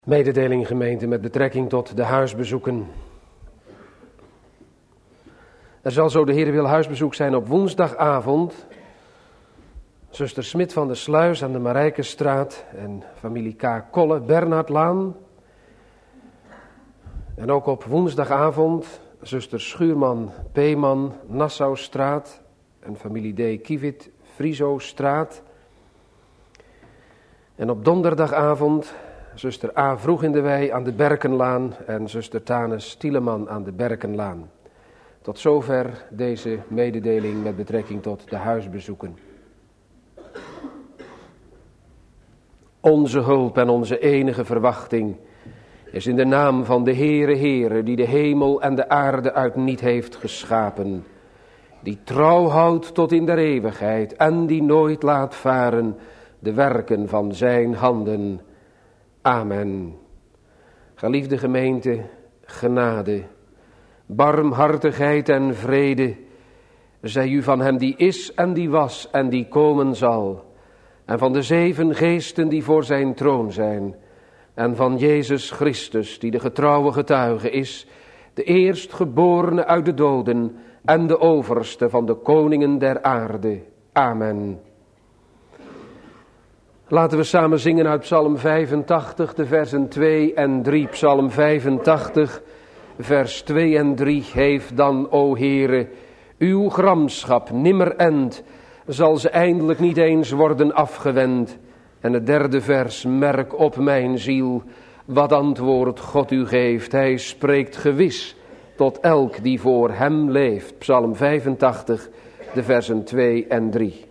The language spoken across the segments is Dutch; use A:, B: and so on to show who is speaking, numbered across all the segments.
A: Mededeling gemeente met betrekking tot de huisbezoeken. Er zal zo de Heer wil huisbezoek zijn op woensdagavond. Zuster Smit van der Sluis aan de Marijkenstraat en familie K. Kolle, Bernhardlaan. En ook op woensdagavond zuster Schuurman, Peeman, Nassaustraat en familie D. Kievit, Friesostraat. En op donderdagavond zuster A. Vroeg in de Wei aan de Berkenlaan en zuster Tanes Tieleman aan de Berkenlaan. Tot zover deze mededeling met betrekking tot de huisbezoeken. Onze hulp en onze enige verwachting is in de naam van de Heere, die de hemel en de aarde uit niet heeft geschapen, die trouw houdt tot in der eeuwigheid en die nooit laat varen de werken van zijn handen. Amen. Geliefde gemeente, genade, barmhartigheid en vrede, zij u van hem die is en die was en die komen zal, en van de 7 geesten die voor zijn troon zijn, en van Jezus Christus, die de getrouwe getuige is, de eerstgeborene uit de doden en de overste van de koningen der aarde. Amen. Laten we samen zingen uit Psalm 85, de versen 2 en 3. Psalm 85, vers 2 en 3. Heeft dan, o Heere, uw gramschap nimmer end, zal ze eindelijk niet eens worden afgewend. En het 3e vers, merk op mijn ziel, wat antwoord God u geeft. Hij spreekt gewis tot elk die voor hem leeft. Psalm 85, de versen 2 en 3.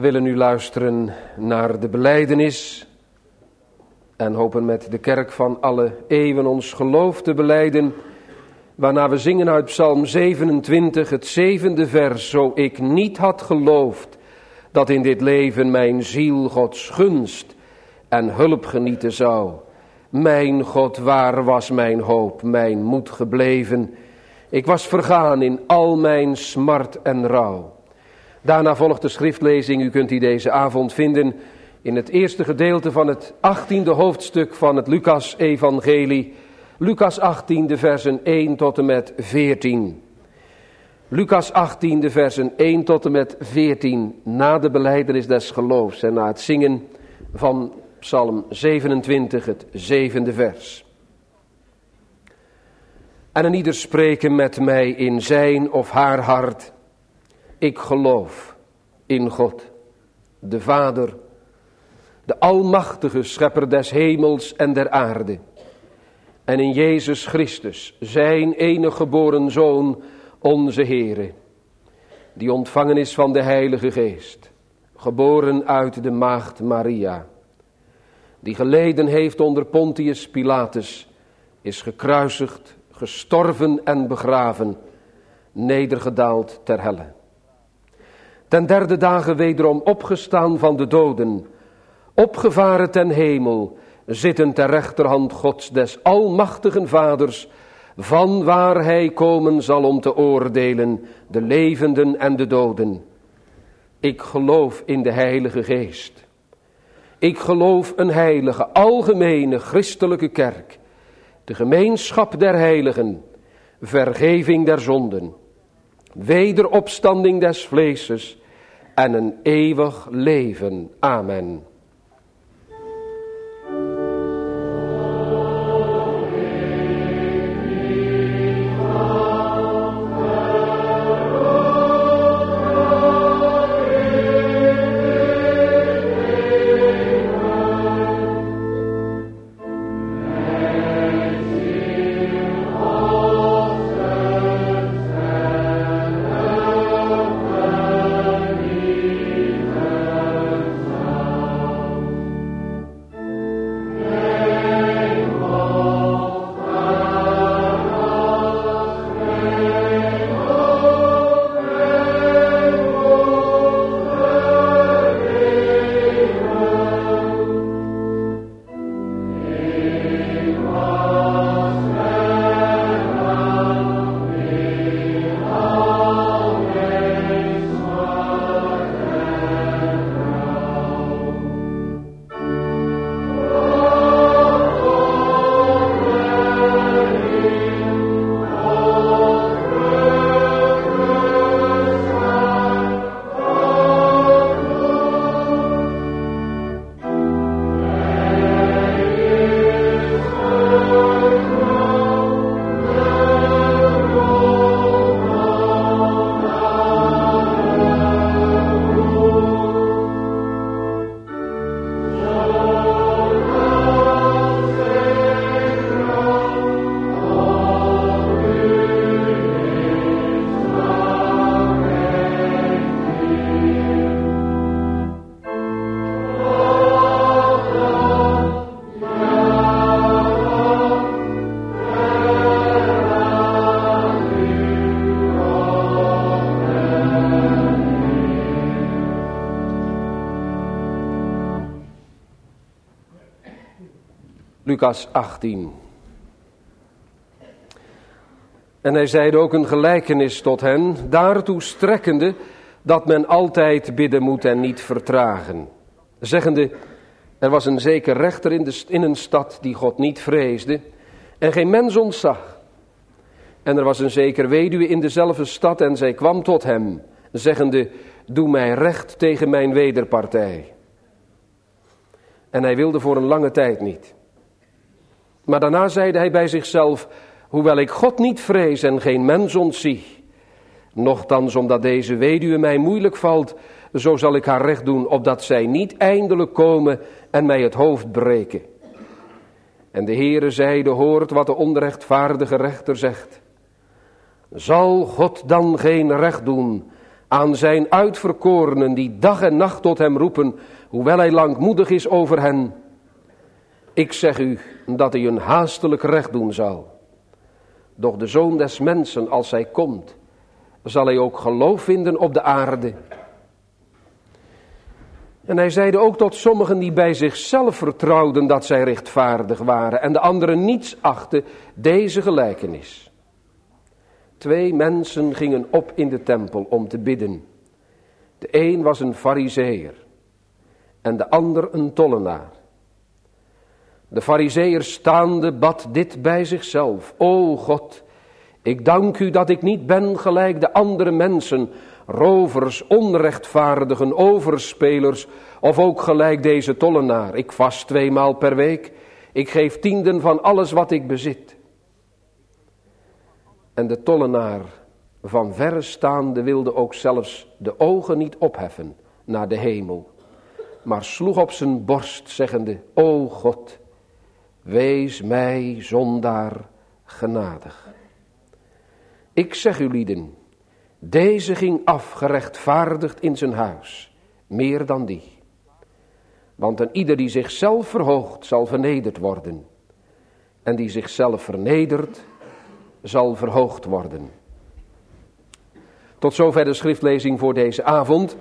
A: willen nu luisteren naar de belijdenis en hopen met de kerk van alle eeuwen ons geloof te belijden, waarna we zingen uit Psalm 27, het 7e vers. Zo ik niet had geloofd dat in dit leven mijn ziel Gods gunst en hulp genieten zou. Mijn God, waar was mijn hoop, mijn moed gebleven? Ik was vergaan in al mijn smart en rouw. Daarna volgt de schriftlezing, u kunt die deze avond vinden in het eerste gedeelte van het 18e hoofdstuk van het Lucas-evangelie. Lucas 18, de versen 1 tot en met 14. Lucas 18, de versen 1 tot en met 14, na de belijdenis des geloofs en na het zingen van Psalm 27, het 7e vers. En een ieder spreken met mij in zijn of haar hart: ik geloof in God, de Vader, de almachtige schepper des hemels en der aarde, en in Jezus Christus, zijn enige geboren Zoon, onze Heere, die ontvangen is van de Heilige Geest, geboren uit de maagd Maria, die geleden heeft onder Pontius Pilatus, is gekruisigd, gestorven en begraven, nedergedaald ter helle. Ten derde dagen wederom opgestaan van de doden, opgevaren ten hemel, zitten ter rechterhand Gods des almachtigen Vaders, van waar hij komen zal om te oordelen de levenden en de doden. Ik geloof in de Heilige Geest. Ik geloof een heilige, algemene, christelijke kerk, de gemeenschap der heiligen, vergeving der zonden, wederopstanding des vleeses en een eeuwig leven. Amen. Lucas 18. En hij zeide ook een gelijkenis tot hen, daartoe strekkende dat men altijd bidden moet en niet vertragen. Zeggende, er was een zeker rechter in een stad die God niet vreesde en geen mens ontzag. En er was een zeker weduwe in dezelfde stad en zij kwam tot hem, zeggende, doe mij recht tegen mijn wederpartij. En hij wilde voor een lange tijd niet. Maar daarna zeide hij bij zichzelf, hoewel ik God niet vrees en geen mens ontzie, nochtans omdat deze weduwe mij moeilijk valt, zo zal ik haar recht doen, opdat zij niet eindelijk komen en mij het hoofd breken. En de Heere zeide, hoort wat de onrechtvaardige rechter zegt. Zal God dan geen recht doen aan zijn uitverkorenen die dag en nacht tot hem roepen, hoewel hij langmoedig is over hen. Ik zeg u dat hij een haastelijk recht doen zal. Doch de Zoon des Mensen, als hij komt, zal hij ook geloof vinden op de aarde. En hij zeide ook tot sommigen die bij zichzelf vertrouwden dat zij rechtvaardig waren en de anderen niets achten, deze gelijkenis. 2 mensen gingen op in de tempel om te bidden. De een was een Farizeeër en de ander een tollenaar. De Farizeeër staande bad dit bij zichzelf. O God, ik dank u dat ik niet ben gelijk de andere mensen, rovers, onrechtvaardigen, overspelers, of ook gelijk deze tollenaar. Ik vast 2 maal per week, ik geef 10 van alles wat ik bezit. En de tollenaar van verre staande wilde ook zelfs de ogen niet opheffen naar de hemel, maar sloeg op zijn borst, zeggende, O God, wees mij zondaar genadig. Ik zeg u lieden, deze ging af gerechtvaardigd in zijn huis, meer dan die. Want een ieder die zichzelf verhoogt, zal vernederd worden. En die zichzelf vernedert, zal verhoogd worden. Tot zover de schriftlezing voor deze avond.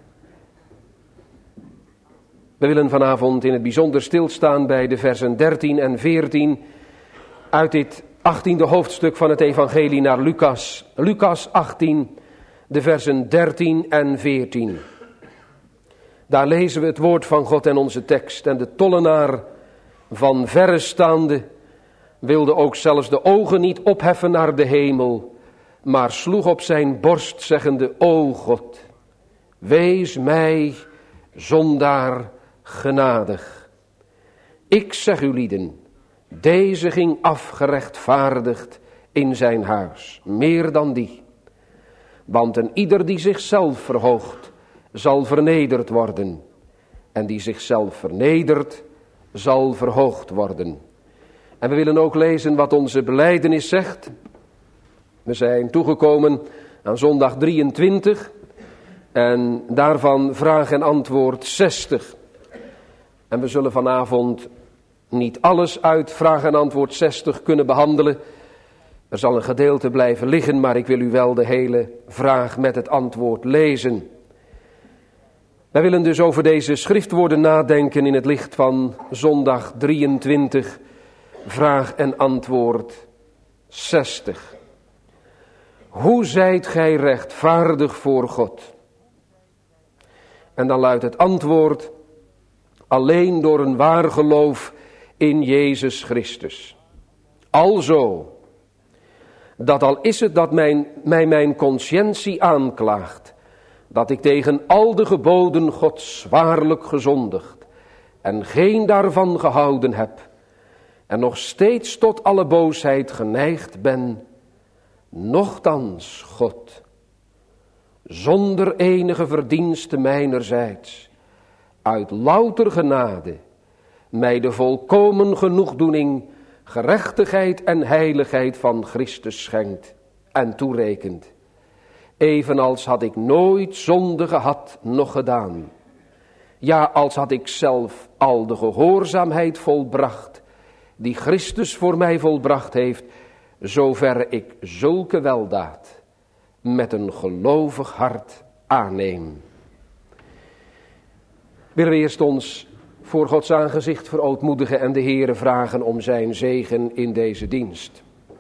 A: We willen vanavond in het bijzonder stilstaan bij de versen 13 en 14 uit dit 18e hoofdstuk van het evangelie naar Lucas. Lucas 18, de versen 13 en 14. Daar lezen we het woord van God en onze tekst. En de tollenaar van verre staande wilde ook zelfs de ogen niet opheffen naar de hemel, maar sloeg op zijn borst, zeggende, O God, wees mij zondaar genadig. Ik zeg u lieden, deze ging af gerechtvaardigd in zijn huis, meer dan die. Want een ieder die zichzelf verhoogt, zal vernederd worden. En die zichzelf vernedert, zal verhoogd worden. En we willen ook lezen wat onze belijdenis zegt. We zijn toegekomen aan zondag 23 en daarvan vraag en antwoord 60. En we zullen vanavond niet alles uit vraag en antwoord 60 kunnen behandelen. Er zal een gedeelte blijven liggen, maar ik wil u wel de hele vraag met het antwoord lezen. Wij willen dus over deze schriftwoorden nadenken in het licht van zondag 23, vraag en antwoord 60. Hoe zijt gij rechtvaardig voor God? En dan luidt het antwoord, alleen door een waar geloof in Jezus Christus. Alzo, dat al is het dat mij mijn consciëntie aanklaagt, dat ik tegen al de geboden Gods zwaarlijk gezondigd en geen daarvan gehouden heb, en nog steeds tot alle boosheid geneigd ben, nochtans God, zonder enige verdienste mijnerzijds, uit louter genade, mij de volkomen genoegdoening, gerechtigheid en heiligheid van Christus schenkt en toerekent. Evenals had ik nooit zonde gehad, noch gedaan. Ja, als had ik zelf al de gehoorzaamheid volbracht, die Christus voor mij volbracht heeft, zover ik zulke weldaad met een gelovig hart aanneem. Willen we eerst ons voor Gods aangezicht verootmoedigen en de Heere vragen om zijn zegen in deze dienst.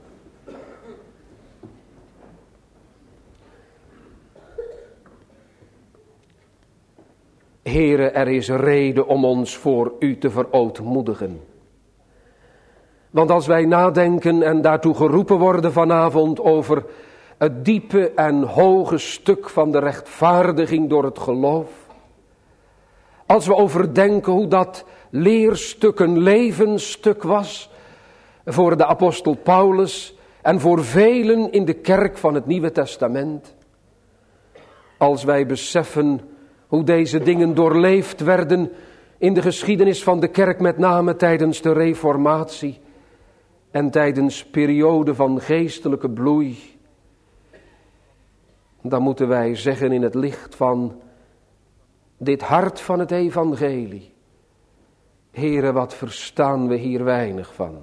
A: Heere, er is reden om ons voor u te verootmoedigen. Want als wij nadenken en daartoe geroepen worden vanavond over het diepe en hoge stuk van de rechtvaardiging door het geloof. Als we overdenken hoe dat leerstuk een levensstuk was voor de apostel Paulus en voor velen in de kerk van het Nieuwe Testament. Als wij beseffen hoe deze dingen doorleefd werden in de geschiedenis van de kerk, met name tijdens de Reformatie en tijdens periode van geestelijke bloei. dan moeten wij zeggen in het licht van dit hart van het evangelie: Heere, wat verstaan we hier weinig van.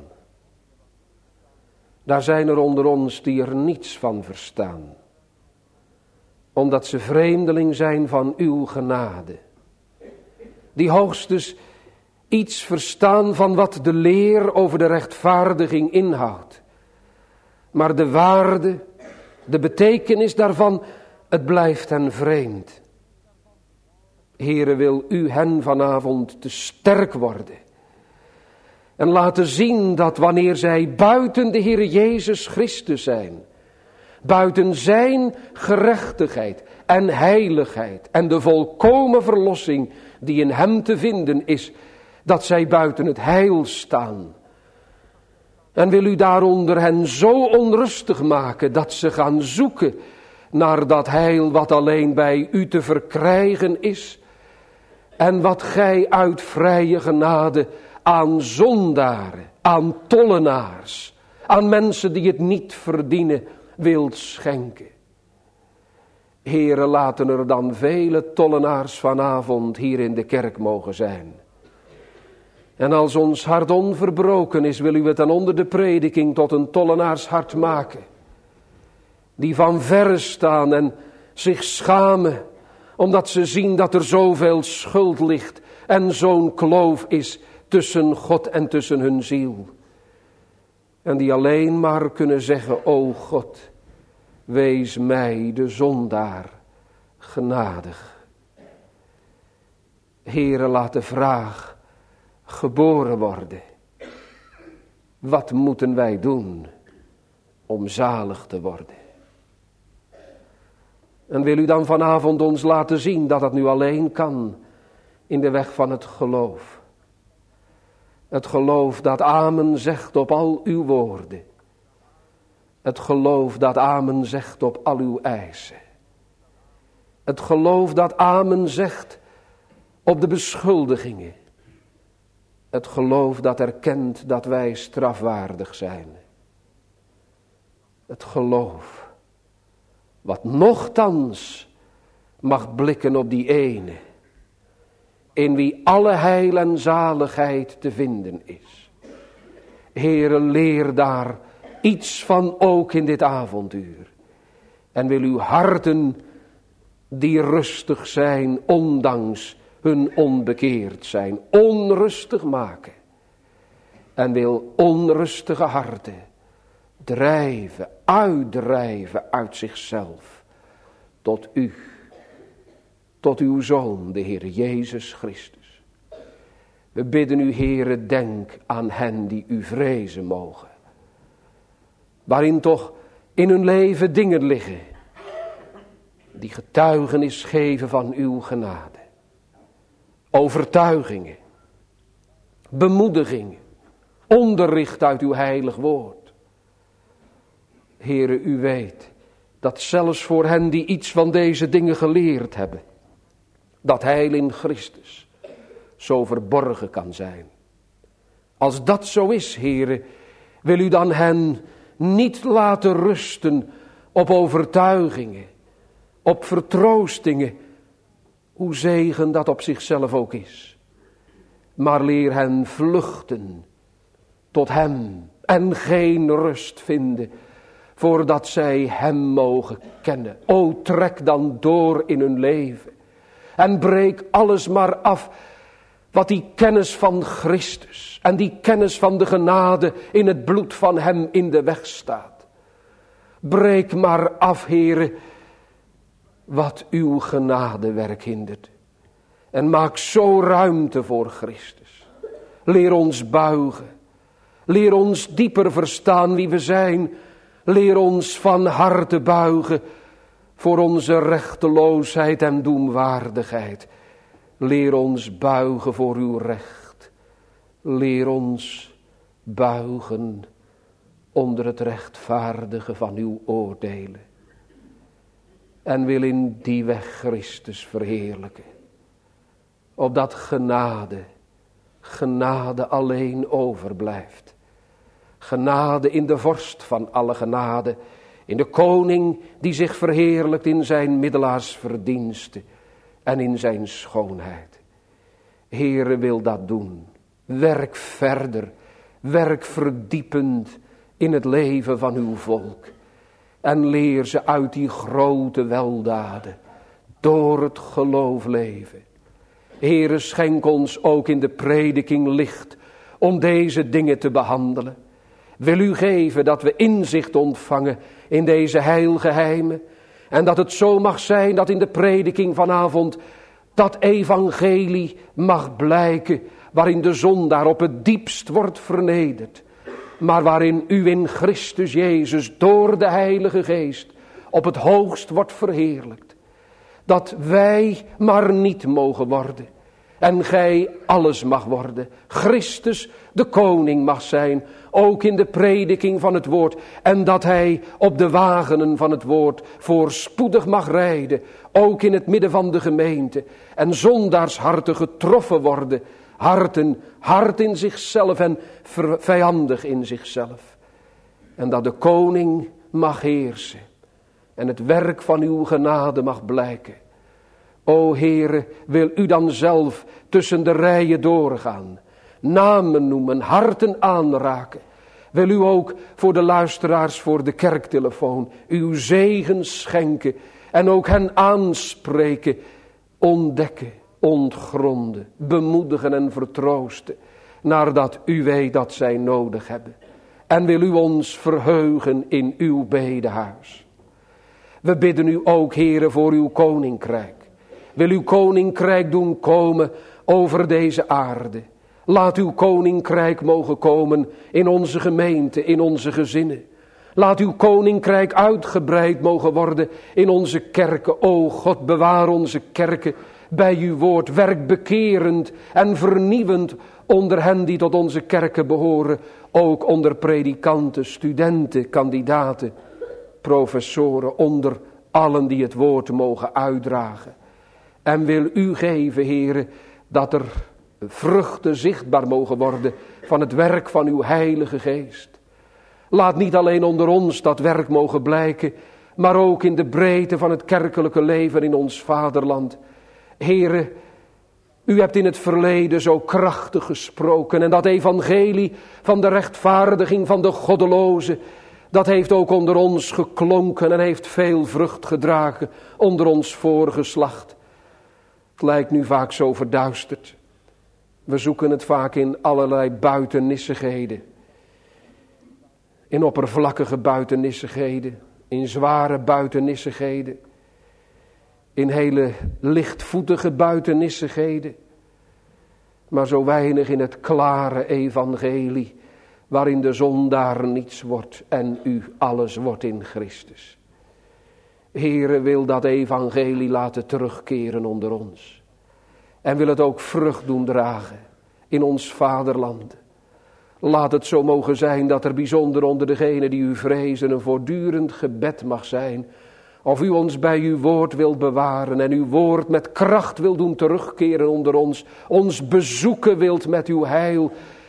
A: Daar zijn er onder ons die er niets van verstaan, omdat ze vreemdeling zijn van uw genade. Die hoogstens iets verstaan van wat de leer over de rechtvaardiging inhoudt. Maar de waarde, de betekenis daarvan, het blijft hen vreemd. Heere, wil u hen vanavond te sterk worden. En laten zien dat wanneer zij buiten de Heere Jezus Christus zijn, buiten zijn gerechtigheid en heiligheid en de volkomen verlossing die in hem te vinden is, dat zij buiten het heil staan. En wil u daaronder hen zo onrustig maken dat ze gaan zoeken naar dat heil wat alleen bij u te verkrijgen is en wat gij uit vrije genade aan zondaren, aan tollenaars, aan mensen die het niet verdienen, wilt schenken. Heere, laten er dan vele tollenaars vanavond hier in de kerk mogen zijn. En als ons hart onverbroken is, wil u het dan onder de prediking tot een tollenaarshart maken. Die van verre staan en zich schamen, omdat ze zien dat er zoveel schuld ligt en zo'n kloof is tussen God en tussen hun ziel. En die alleen maar kunnen zeggen: o God, wees mij de zondaar genadig. Heere, laat de vraag geboren worden: wat moeten wij doen om zalig te worden? En wil u dan vanavond ons laten zien dat dat nu alleen kan in de weg van het geloof. Het geloof dat amen zegt op al uw woorden. Het geloof dat amen zegt op al uw eisen. Het geloof dat amen zegt op de beschuldigingen. Het geloof dat erkent dat wij strafwaardig zijn. Het geloof wat nochtans mag blikken op die ene, in wie alle heil en zaligheid te vinden is. Heere, leer daar iets van ook in dit avonduur. En wil uw harten die rustig zijn, ondanks hun onbekeerd zijn, onrustig maken. En wil onrustige harten uitdrijven uit zichzelf tot u, tot uw Zoon, de Heer Jezus Christus. We bidden u, Heere, denk aan hen die u vrezen mogen. Waarin toch in hun leven dingen liggen die getuigenis geven van uw genade. Overtuigingen, bemoedigingen, onderricht uit uw heilig woord. Heere, u weet dat zelfs voor hen die iets van deze dingen geleerd hebben, dat heil in Christus zo verborgen kan zijn. Als dat zo is, Heere, wil u dan hen niet laten rusten op overtuigingen, op vertroostingen, hoe zegen dat op zichzelf ook is. Maar leer hen vluchten tot hem en geen rust vinden voordat zij hem mogen kennen. O, trek dan door in hun leven en breek alles maar af wat die kennis van Christus en die kennis van de genade in het bloed van hem in de weg staat. Breek maar af, Heere, wat uw genadewerk hindert. En maak zo ruimte voor Christus. Leer ons buigen. Leer ons dieper verstaan wie we zijn. Leer ons van harte buigen voor onze rechteloosheid en doemwaardigheid. Leer ons buigen voor uw recht. Leer ons buigen onder het rechtvaardige van uw oordelen. En wil in die weg Christus verheerlijken. Opdat genade alleen overblijft. Genade in de vorst van alle genade, In de koning die zich verheerlijkt in zijn middelaarsverdiensten en in zijn schoonheid. Heere, wil dat doen. Werk verder, werk verdiepend in het leven van uw volk. En leer ze uit die grote weldaden door het geloof leven. Heere, schenk ons ook in de prediking licht om deze dingen te behandelen. Wil u geven dat we inzicht ontvangen in deze heilgeheimen. En dat het zo mag zijn dat in de prediking vanavond dat evangelie mag blijken. Waarin de zondaar op het diepst wordt vernederd. Maar waarin u in Christus Jezus door de Heilige Geest op het hoogst wordt verheerlijkt. Dat wij maar niet mogen worden. En gij alles mag worden. Christus de koning mag zijn. Ook in de prediking van het woord. En dat hij op de wagenen van het woord voorspoedig mag rijden. Ook in het midden van de gemeente. En zondaarsharten getroffen worden. Hard in zichzelf en vijandig in zichzelf. En dat de koning mag heersen. En het werk van uw genade mag blijken. O Heere, wil u dan zelf tussen de rijen doorgaan. Namen noemen, harten aanraken. Wil u ook voor de luisteraars voor de kerktelefoon uw zegen schenken. En ook hen aanspreken, ontdekken, ontgronden, bemoedigen en vertroosten. Nadat u weet dat zij nodig hebben. En wil u ons verheugen in uw bedehuis. We bidden u ook, Heere, voor uw koninkrijk. Wil uw koninkrijk doen komen over deze aarde. Laat uw koninkrijk mogen komen in onze gemeente, in onze gezinnen. Laat uw koninkrijk uitgebreid mogen worden in onze kerken. O God, bewaar onze kerken bij uw woord. Werk bekerend en vernieuwend onder hen die tot onze kerken behoren. Ook onder predikanten, studenten, kandidaten, professoren. Onder allen die het woord mogen uitdragen. En wil u geven, Heere, dat er vruchten zichtbaar mogen worden van het werk van uw Heilige Geest. Laat niet alleen onder ons dat werk mogen blijken, maar ook in de breedte van het kerkelijke leven in ons vaderland. Heere, u hebt in het verleden zo krachtig gesproken en dat evangelie van de rechtvaardiging van de goddelozen, dat heeft ook onder ons geklonken en heeft veel vrucht gedragen onder ons voorgeslacht. Het lijkt nu vaak zo verduisterd. We zoeken het vaak in allerlei buitennissigheden. In oppervlakkige buitennissigheden. In zware buitennissigheden. In hele lichtvoetige buitennissigheden. Maar zo weinig in het klare evangelie. Waarin de zondaar niets wordt en u alles wordt in Christus. Heere, wil dat evangelie laten terugkeren onder ons. En wil het ook vrucht doen dragen in ons vaderland. Laat het zo mogen zijn dat er bijzonder onder degenen die u vrezen een voortdurend gebed mag zijn. Of u ons bij uw woord wilt bewaren en uw woord met kracht wilt doen terugkeren onder ons. Ons bezoeken wilt met uw heil.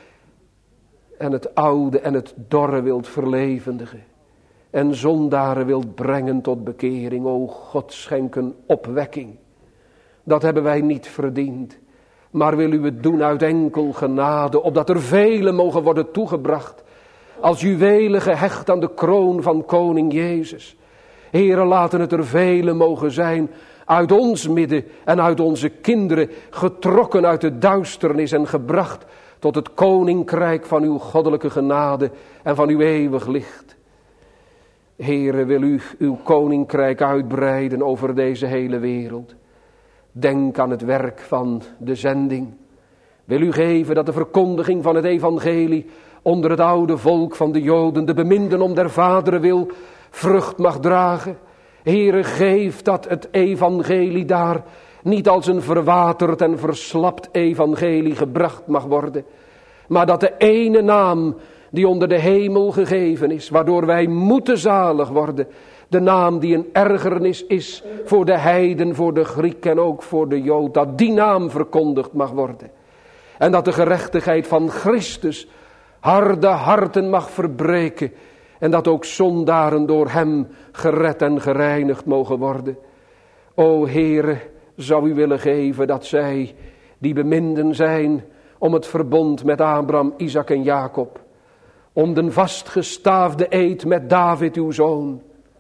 A: En het oude en het dorre wilt verlevendigen. En zondaren wilt brengen tot bekering. O God, schenk een opwekking. Dat hebben wij niet verdiend. Maar wil u het doen uit enkel genade. Opdat er velen mogen worden toegebracht. Als juwelen gehecht aan de kroon van koning Jezus. Heere, laten het er velen mogen zijn. Uit ons midden en uit onze kinderen. Getrokken uit de duisternis en gebracht tot het koninkrijk van uw goddelijke genade. En van uw eeuwig licht. Heere, wil u uw koninkrijk uitbreiden over deze hele wereld. Denk aan het werk van de zending. Wil u geven dat de verkondiging van het evangelie onder het oude volk van de Joden, de beminden om der vaderen wil, vrucht mag dragen. Heere, geef dat het evangelie daar niet als een verwaterd en verslapt evangelie gebracht mag worden. Maar dat de ene naam die onder de hemel gegeven is, waardoor wij moeten zalig worden. De naam die een ergernis is voor de heiden, voor de Griek en ook voor de Jood. Dat die naam verkondigd mag worden. En dat de gerechtigheid van Christus harde harten mag verbreken. En dat ook zondaren door hem gered en gereinigd mogen worden. O Heere, zou u willen geven dat zij die beminden zijn om het verbond met Abraham, Isaac en Jacob. Om den vastgestaafde eed met David uw zoon.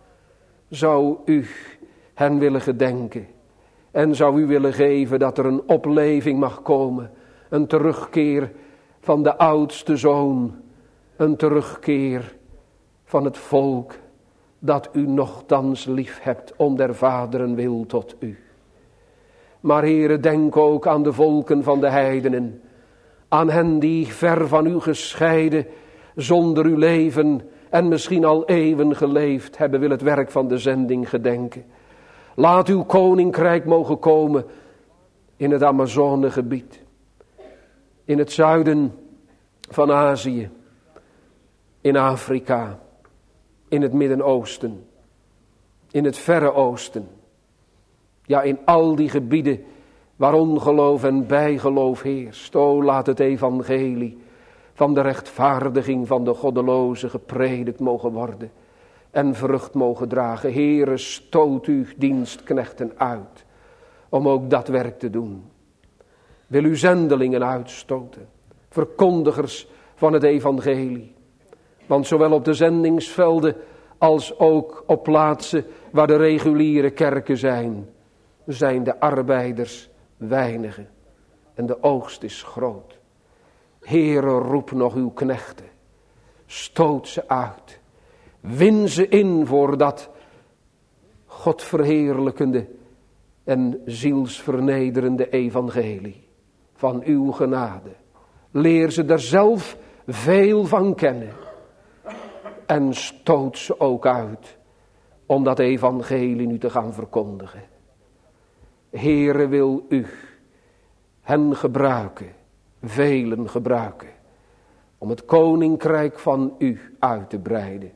A: Zou u hen willen gedenken. En zou u willen geven dat er een opleving mag komen. Een terugkeer van de oudste zoon. Een terugkeer van het volk dat u nochtans lief hebt om der vaderen wil tot u. Maar Heere, denk ook aan de volken van de heidenen. Aan hen die ver van u gescheiden, zonder uw leven en misschien al eeuwen geleefd hebben, wil het werk van de zending gedenken. Laat uw koninkrijk mogen komen in het Amazonegebied, in het zuiden van Azië, in Afrika, in het Midden-Oosten, in het Verre Oosten. Ja, in al die gebieden waar ongeloof en bijgeloof heerst. O, laat het evangelie van de rechtvaardiging van de goddeloze gepredikt mogen worden en vrucht mogen dragen. Heere, stoot uw dienstknechten uit om ook dat werk te doen. Wil u zendelingen uitstoten, verkondigers van het evangelie. Want zowel op de zendingsvelden als ook op plaatsen waar de reguliere kerken zijn de arbeiders weinige en de oogst is groot. Heere, roep nog uw knechten, stoot ze uit, win ze in voor dat Godverheerlijkende en zielsvernederende evangelie van uw genade. Leer ze er zelf veel van kennen en stoot ze ook uit om dat evangelie nu te gaan verkondigen. Heere, wil u hen gebruiken, velen gebruiken, om het koninkrijk van u uit te breiden.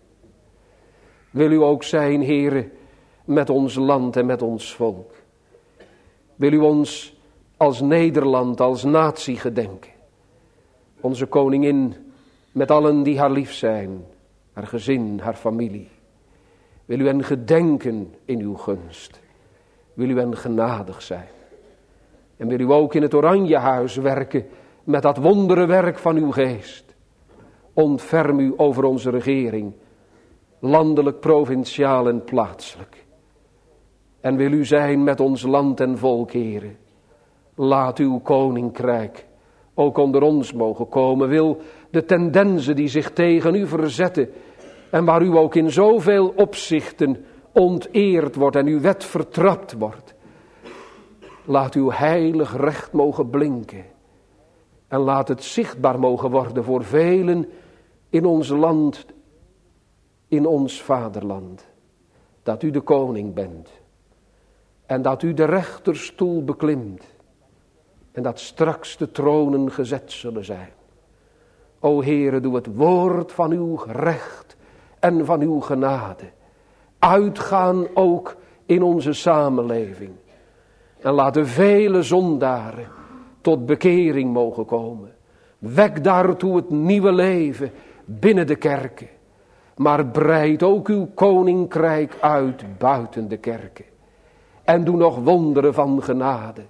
A: Wil u ook zijn, Heere, met ons land en met ons volk. Wil u ons als Nederland, als natie gedenken. Onze koningin met allen die haar lief zijn, haar gezin, haar familie. Wil u hen gedenken in uw gunst. Wil u hen genadig zijn. En wil u ook in het Oranjehuis werken met dat wonderenwerk van uw geest. Ontferm u over onze regering, landelijk, provinciaal en plaatselijk. En wil u zijn met ons land en volk, Heere. Laat uw koninkrijk ook onder ons mogen komen. Wil de tendensen die zich tegen u verzetten en waar u ook in zoveel opzichten onteerd wordt en uw wet vertrapt wordt. Laat uw heilig recht mogen blinken. En laat het zichtbaar mogen worden voor velen in ons land, in ons vaderland. Dat u de koning bent. En dat u de rechterstoel beklimt. En dat straks de tronen gezet zullen zijn. O Heere, doe het woord van uw recht en van uw genade uitgaan ook in onze samenleving. En laat de vele zondaren tot bekering mogen komen. Wek daartoe het nieuwe leven binnen de kerken. Maar breid ook uw koninkrijk uit buiten de kerken. En doe nog wonderen van genade.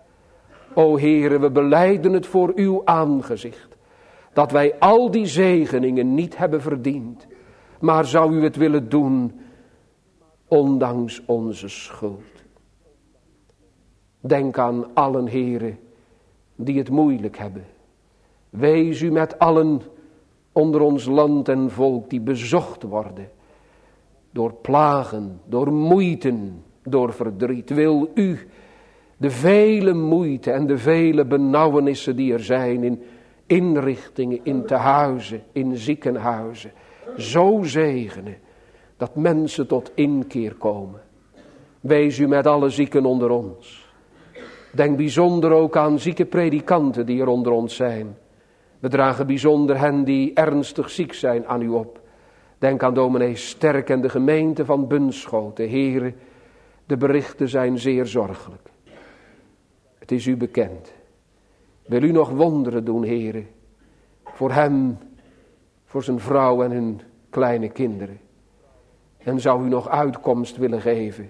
A: O Heere, we belijden het voor uw aangezicht. Dat wij al die zegeningen niet hebben verdiend. Maar zou u het willen doen, ondanks onze schuld. Denk aan allen, Heere, die het moeilijk hebben. Wees u met allen onder ons land en volk die bezocht worden. Door plagen, door moeiten, door verdriet. Wil u de vele moeite en de vele benauwenissen die er zijn in inrichtingen, in tehuizen, in ziekenhuizen, zo zegenen dat mensen tot inkeer komen. Wees u met alle zieken onder ons. Denk bijzonder ook aan zieke predikanten die er onder ons zijn. We dragen bijzonder hen die ernstig ziek zijn aan u op. Denk aan dominee Sterk en de gemeente van Bunschoten. Heere, de berichten zijn zeer zorgelijk. Het is u bekend. Wil u nog wonderen doen, Heere, voor hem, voor zijn vrouw en hun kleine kinderen. En zou u nog uitkomst willen geven.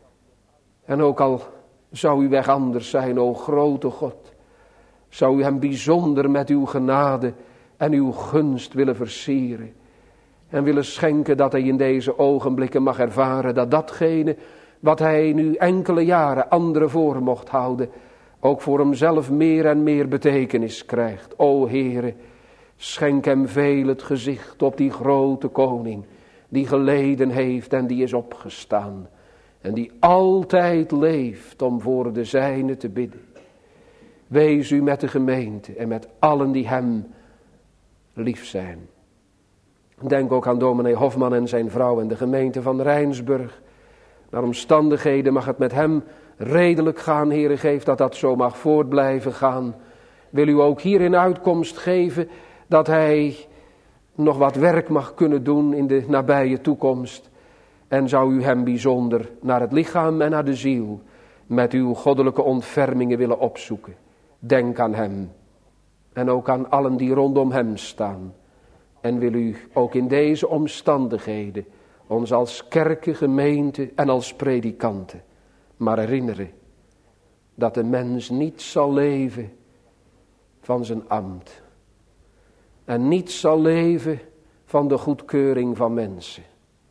A: En ook al zou uw weg anders zijn, o grote God, zou u hem bijzonder met uw genade en uw gunst willen versieren. En willen schenken dat hij in deze ogenblikken mag ervaren dat datgene wat hij nu enkele jaren anderen voor mocht houden, ook voor hemzelf meer en meer betekenis krijgt. O Heere, schenk hem veel het gezicht op die grote koning, die geleden heeft en die is opgestaan. En die altijd leeft om voor de zijnen te bidden. Wees u met de gemeente en met allen die hem lief zijn. Denk ook aan dominee Hofman en zijn vrouw en de gemeente van Rijnsburg. Naar omstandigheden mag het met hem redelijk gaan, Heere, geef dat dat zo mag voort blijven gaan. Wil u ook hierin uitkomst geven dat hij nog wat werk mag kunnen doen in de nabije toekomst. En zou u hem bijzonder naar het lichaam en naar de ziel met uw goddelijke ontfermingen willen opzoeken. Denk aan hem en ook aan allen die rondom hem staan. En wil u ook in deze omstandigheden ons als kerken, gemeente en als predikanten maar herinneren dat de mens niet zal leven van zijn ambt. En niet zal leven van de goedkeuring van mensen.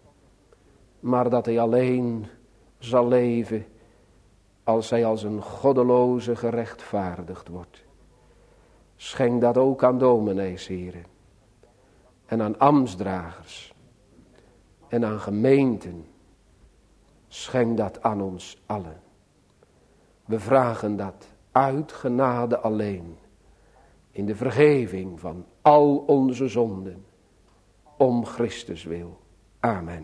A: Maar dat hij alleen zal leven als hij als een goddeloze gerechtvaardigd wordt. Schenk dat ook aan dominees, Heere. En aan ambtsdragers. En aan gemeenten. Schenk dat aan ons allen. We vragen dat uit genade alleen. In de vergeving van al onze zonden. Om Christus wil. Amen.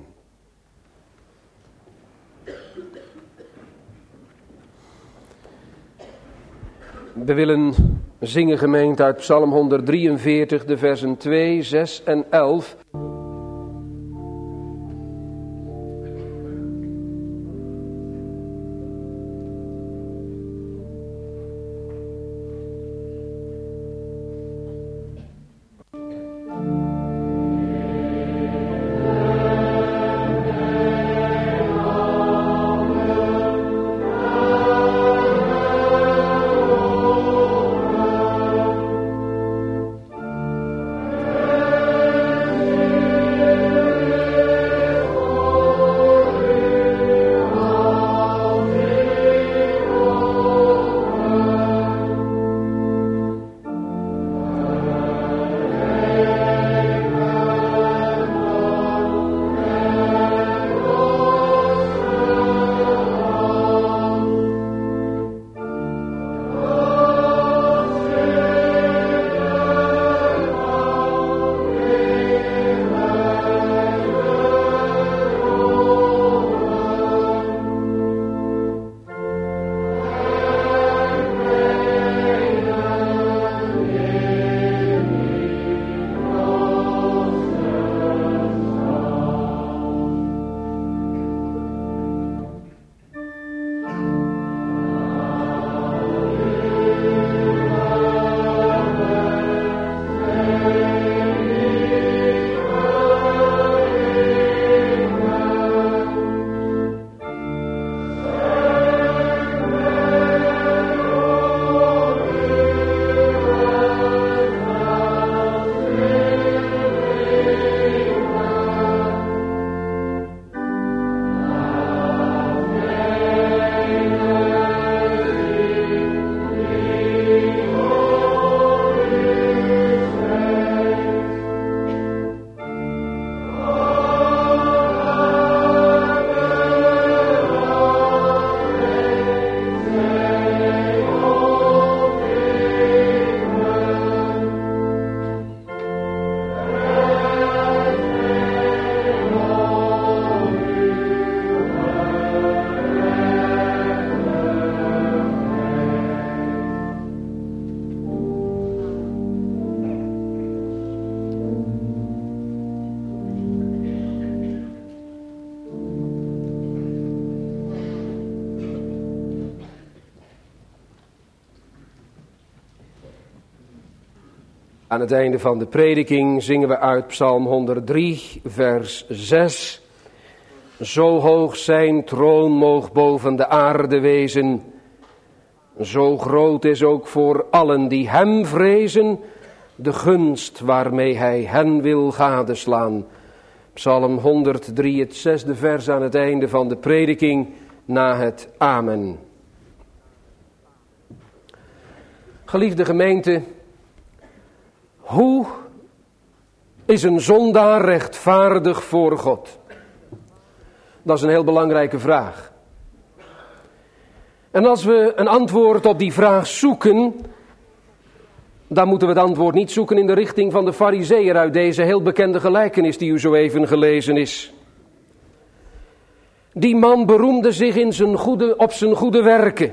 A: We willen zingen, gemeente, uit Psalm 143, de versen 2, 6 en 11. Aan het einde van de prediking zingen we uit Psalm 103, vers 6. Zo hoog zijn troon moog boven de aarde wezen. Zo groot is ook voor allen die hem vrezen de gunst waarmee hij hen wil gadeslaan. Psalm 103, het 6e vers aan het einde van de prediking na het Amen. Geliefde gemeente, hoe is een zondaar rechtvaardig voor God? Dat is een heel belangrijke vraag. En als we een antwoord op die vraag zoeken, dan moeten we het antwoord niet zoeken in de richting van de Farizeeër uit deze heel bekende gelijkenis die u zo even gelezen is. Die man beroemde zich op zijn goede werken.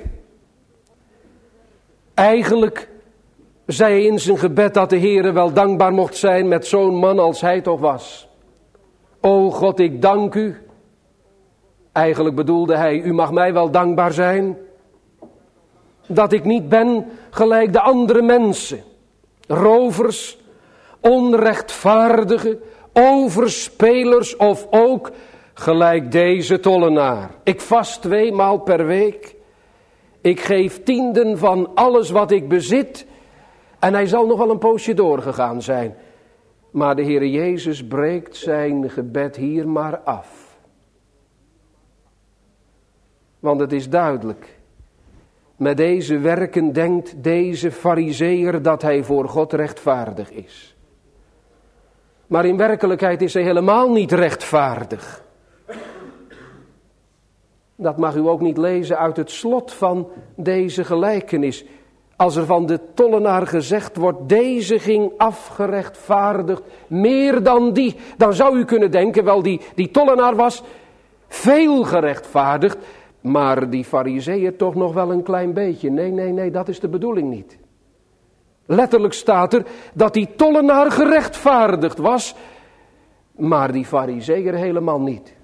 A: Eigenlijk zei hij in zijn gebed dat de Heere wel dankbaar mocht zijn met zo'n man als hij toch was. O God, ik dank u. Eigenlijk bedoelde hij, u mag mij wel dankbaar zijn. Dat ik niet ben gelijk de andere mensen. Rovers, onrechtvaardigen, overspelers of ook gelijk deze tollenaar. Ik vast 2 maal per week. Ik geef 10 van alles wat ik bezit. En hij zal nog wel een poosje doorgegaan zijn. Maar de Heere Jezus breekt zijn gebed hier maar af. Want het is duidelijk. Met deze werken denkt deze Farizeeër dat hij voor God rechtvaardig is. Maar in werkelijkheid is hij helemaal niet rechtvaardig. Dat mag u ook niet lezen uit het slot van deze gelijkenis. Als er van de tollenaar gezegd wordt, deze ging afgerechtvaardigd, meer dan die. Dan zou u kunnen denken, wel die tollenaar was veel gerechtvaardigd. Maar die Farizeeër toch nog wel een klein beetje. Nee, dat is de bedoeling niet. Letterlijk staat er dat die tollenaar gerechtvaardigd was, maar die Farizeeër helemaal niet.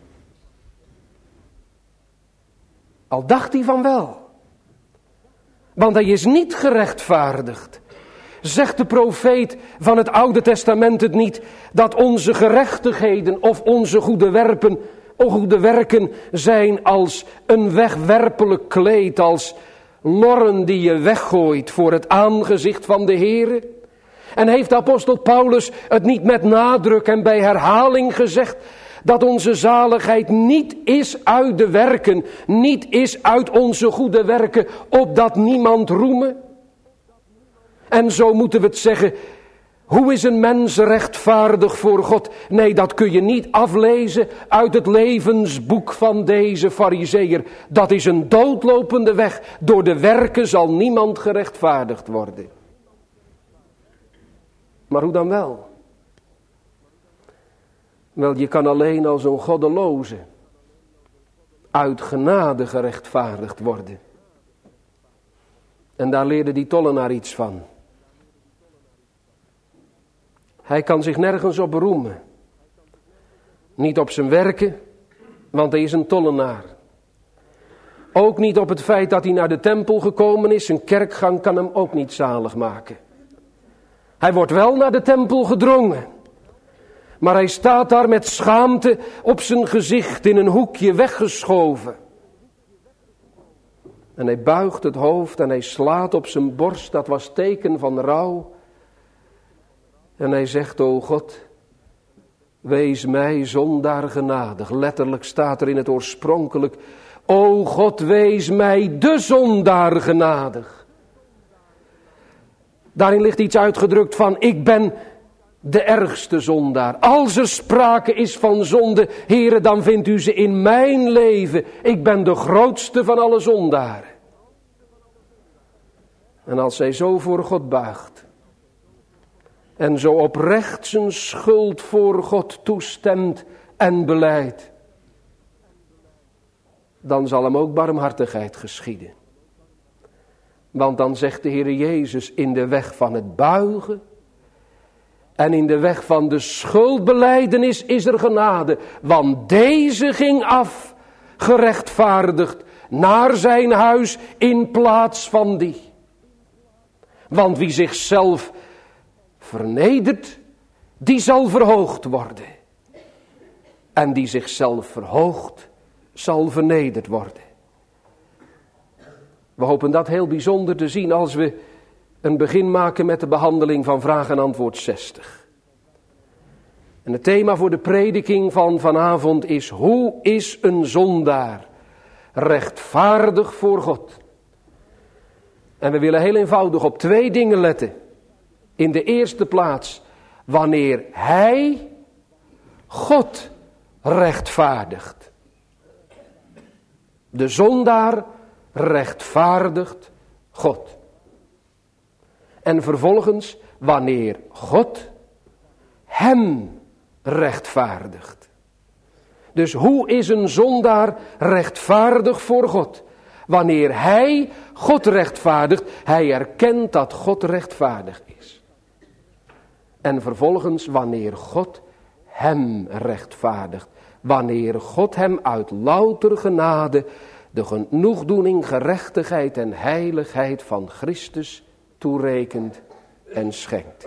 A: Al dacht hij van wel. Want hij is niet gerechtvaardigd. Zegt de profeet van het Oude Testament het niet, dat onze gerechtigheden of onze goede werken zijn als een wegwerpelijk kleed, als lorren die je weggooit voor het aangezicht van de Heere? En heeft de apostel Paulus het niet met nadruk en bij herhaling gezegd, dat onze zaligheid niet is uit de werken, niet is uit onze goede werken, opdat niemand roeme? En zo moeten we het zeggen, hoe is een mens rechtvaardig voor God? Nee, dat kun je niet aflezen uit het levensboek van deze Farizeeër. Dat is een doodlopende weg. Door de werken zal niemand gerechtvaardigd worden. Maar hoe dan wel? Wel, je kan alleen als een goddeloze uit genade gerechtvaardigd worden. En daar leerde die tollenaar iets van. Hij kan zich nergens op beroemen. Niet op zijn werken, want hij is een tollenaar. Ook niet op het feit dat hij naar de tempel gekomen is. Een kerkgang kan hem ook niet zalig maken. Hij wordt wel naar de tempel gedrongen. Maar hij staat daar met schaamte op zijn gezicht in een hoekje weggeschoven. En hij buigt het hoofd en hij slaat op zijn borst. Dat was teken van rouw. En hij zegt, o God, wees mij zondaar genadig. Letterlijk staat er in het oorspronkelijk, o God, wees mij de zondaar genadig. Daarin ligt iets uitgedrukt van, ik ben de ergste zondaar. Als er sprake is van zonde, Heere, dan vindt u ze in mijn leven. Ik ben de grootste van alle zondaren. En als hij zo voor God buigt en zo oprecht zijn schuld voor God toestemt en belijdt, dan zal hem ook barmhartigheid geschieden. Want dan zegt de Heere Jezus, in de weg van het buigen en in de weg van de schuldbelijdenis is er genade. Want deze ging af, gerechtvaardigd, naar zijn huis in plaats van die. Want wie zichzelf vernedert, die zal verhoogd worden. En die zichzelf verhoogt, zal vernederd worden. We hopen dat heel bijzonder te zien als we een begin maken met de behandeling van vraag en antwoord 60. En het thema voor de prediking van vanavond is: hoe is een zondaar rechtvaardig voor God? En we willen heel eenvoudig op 2 dingen letten. In de eerste plaats, wanneer hij God rechtvaardigt. De zondaar rechtvaardigt God. En vervolgens, wanneer God hem rechtvaardigt. Dus hoe is een zondaar rechtvaardig voor God? Wanneer hij God rechtvaardigt, hij erkent dat God rechtvaardig is. En vervolgens, wanneer God hem rechtvaardigt. Wanneer God hem uit louter genade de genoegdoening, gerechtigheid en heiligheid van Christus toerekent en schenkt.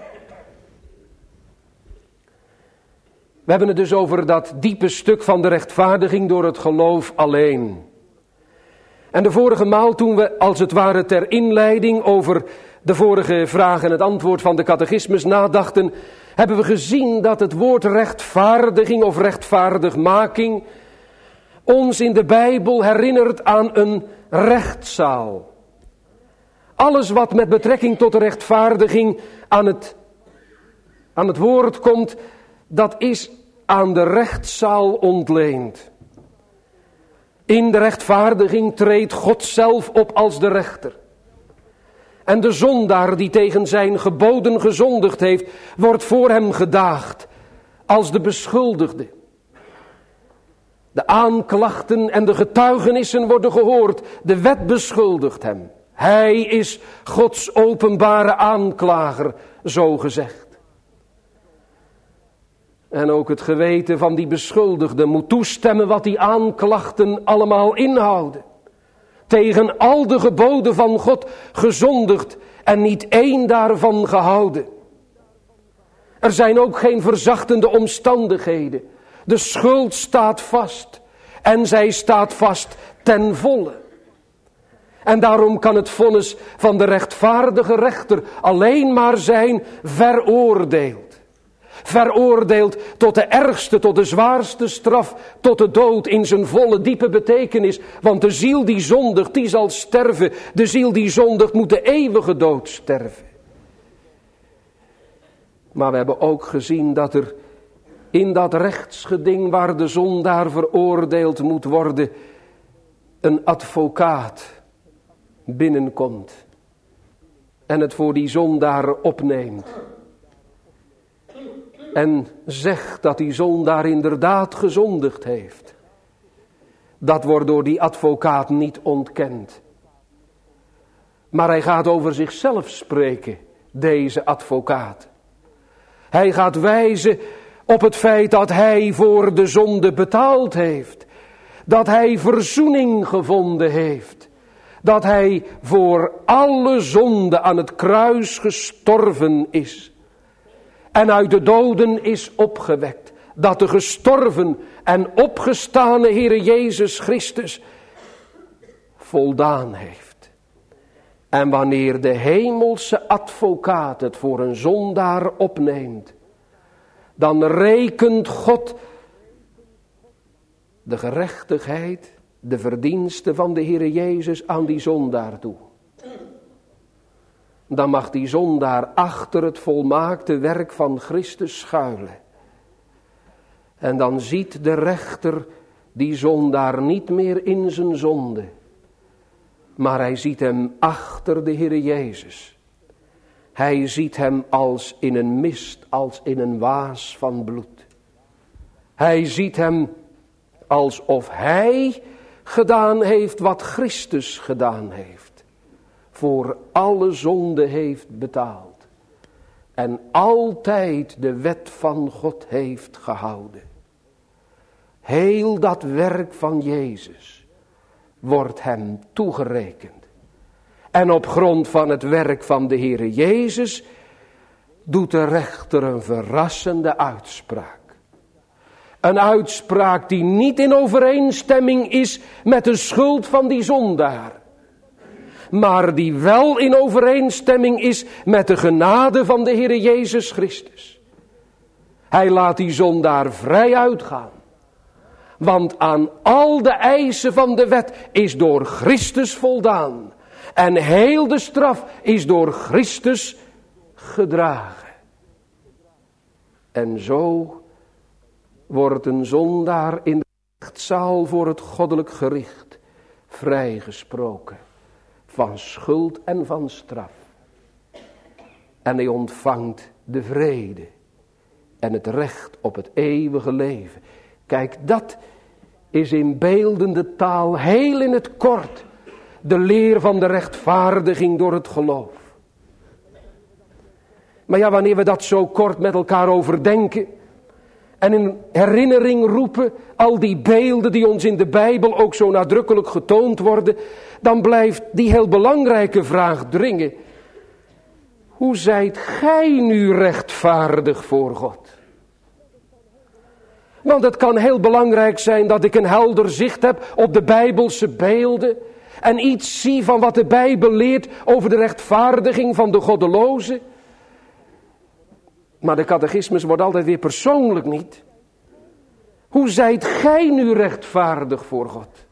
A: We hebben het dus over dat diepe stuk van de rechtvaardiging door het geloof alleen. En de vorige maal, toen we als het ware ter inleiding over de vorige vraag en het antwoord van de catechismus nadachten, hebben we gezien dat het woord rechtvaardiging of rechtvaardigmaking ons in de Bijbel herinnert aan een rechtszaal. Alles wat met betrekking tot de rechtvaardiging aan het woord komt, dat is aan de rechtszaal ontleend. In de rechtvaardiging treedt God zelf op als de rechter. En de zondaar die tegen zijn geboden gezondigd heeft, wordt voor hem gedaagd als de beschuldigde. De aanklachten en de getuigenissen worden gehoord. De wet beschuldigt hem. Hij is Gods openbare aanklager, zo gezegd. En ook het geweten van die beschuldigde moet toestemmen wat die aanklachten allemaal inhouden. Tegen al de geboden van God gezondigd en niet één daarvan gehouden. Er zijn ook geen verzachtende omstandigheden. De schuld staat vast en zij staat vast ten volle. En daarom kan het vonnis van de rechtvaardige rechter alleen maar zijn veroordeeld. Veroordeeld tot de ergste, tot de zwaarste straf, tot de dood in zijn volle diepe betekenis. Want de ziel die zondigt, die zal sterven. De ziel die zondigt moet de eeuwige dood sterven. Maar we hebben ook gezien dat er in dat rechtsgeding waar de zondaar veroordeeld moet worden, een advocaat binnenkomt en het voor die zondaar opneemt. En zegt dat die zondaar inderdaad gezondigd heeft. Dat wordt door die advocaat niet ontkend. Maar hij gaat over zichzelf spreken, deze advocaat. Hij gaat wijzen op het feit dat hij voor de zonde betaald heeft. Dat hij verzoening gevonden heeft. Dat hij voor alle zonde aan het kruis gestorven is. En uit de doden is opgewekt. Dat de gestorven en opgestane Heere Jezus Christus voldaan heeft. En wanneer de hemelse advocaat het voor een zondaar opneemt, dan rekent God de gerechtigheid, de verdiensten van de Heere Jezus aan die zondaar toe. Dan mag die zondaar achter het volmaakte werk van Christus schuilen. En dan ziet de rechter die zondaar niet meer in zijn zonde. Maar hij ziet hem achter de Heere Jezus. Hij ziet hem als in een mist, als in een waas van bloed. Hij ziet hem alsof hij gedaan heeft wat Christus gedaan heeft. Voor alle zonde heeft betaald. En altijd de wet van God heeft gehouden. Heel dat werk van Jezus wordt hem toegerekend. En op grond van het werk van de Heere Jezus doet de rechter een verrassende uitspraak. Een uitspraak die niet in overeenstemming is met de schuld van die zondaar. Maar die wel in overeenstemming is met de genade van de Heere Jezus Christus. Hij laat die zondaar vrij uitgaan. Want aan al de eisen van de wet is door Christus voldaan. En heel de straf is door Christus gedragen. En zo wordt een zondaar in de rechtszaal voor het goddelijk gericht vrijgesproken van schuld en van straf. En hij ontvangt de vrede en het recht op het eeuwige leven. Kijk, dat is in beeldende taal heel in het kort de leer van de rechtvaardiging door het geloof. Maar ja, wanneer we dat zo kort met elkaar overdenken en in herinnering roepen al die beelden die ons in de Bijbel ook zo nadrukkelijk getoond worden, dan blijft die heel belangrijke vraag dringen. Hoe zijt gij nu rechtvaardig voor God? Want het kan heel belangrijk zijn dat ik een helder zicht heb op de Bijbelse beelden en iets zie van wat de Bijbel leert over de rechtvaardiging van de goddelozen. Maar de catechismus wordt altijd weer persoonlijk niet. Hoe zijt gij nu rechtvaardig voor God?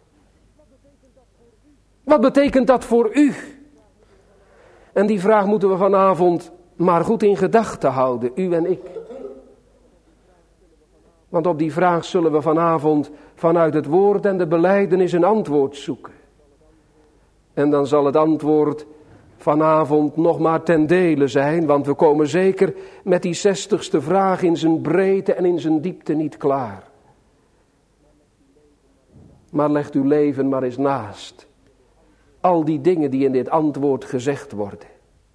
A: Wat betekent dat voor u? En die vraag moeten we vanavond maar goed in gedachten houden, u en ik. Want op die vraag zullen we vanavond vanuit het woord en de belijdenis een antwoord zoeken. En dan zal het antwoord vanavond nog maar ten dele zijn, want we komen zeker met die 60ste vraag in zijn breedte en in zijn diepte niet klaar. Maar legt uw leven maar eens naast al die dingen die in dit antwoord gezegd worden.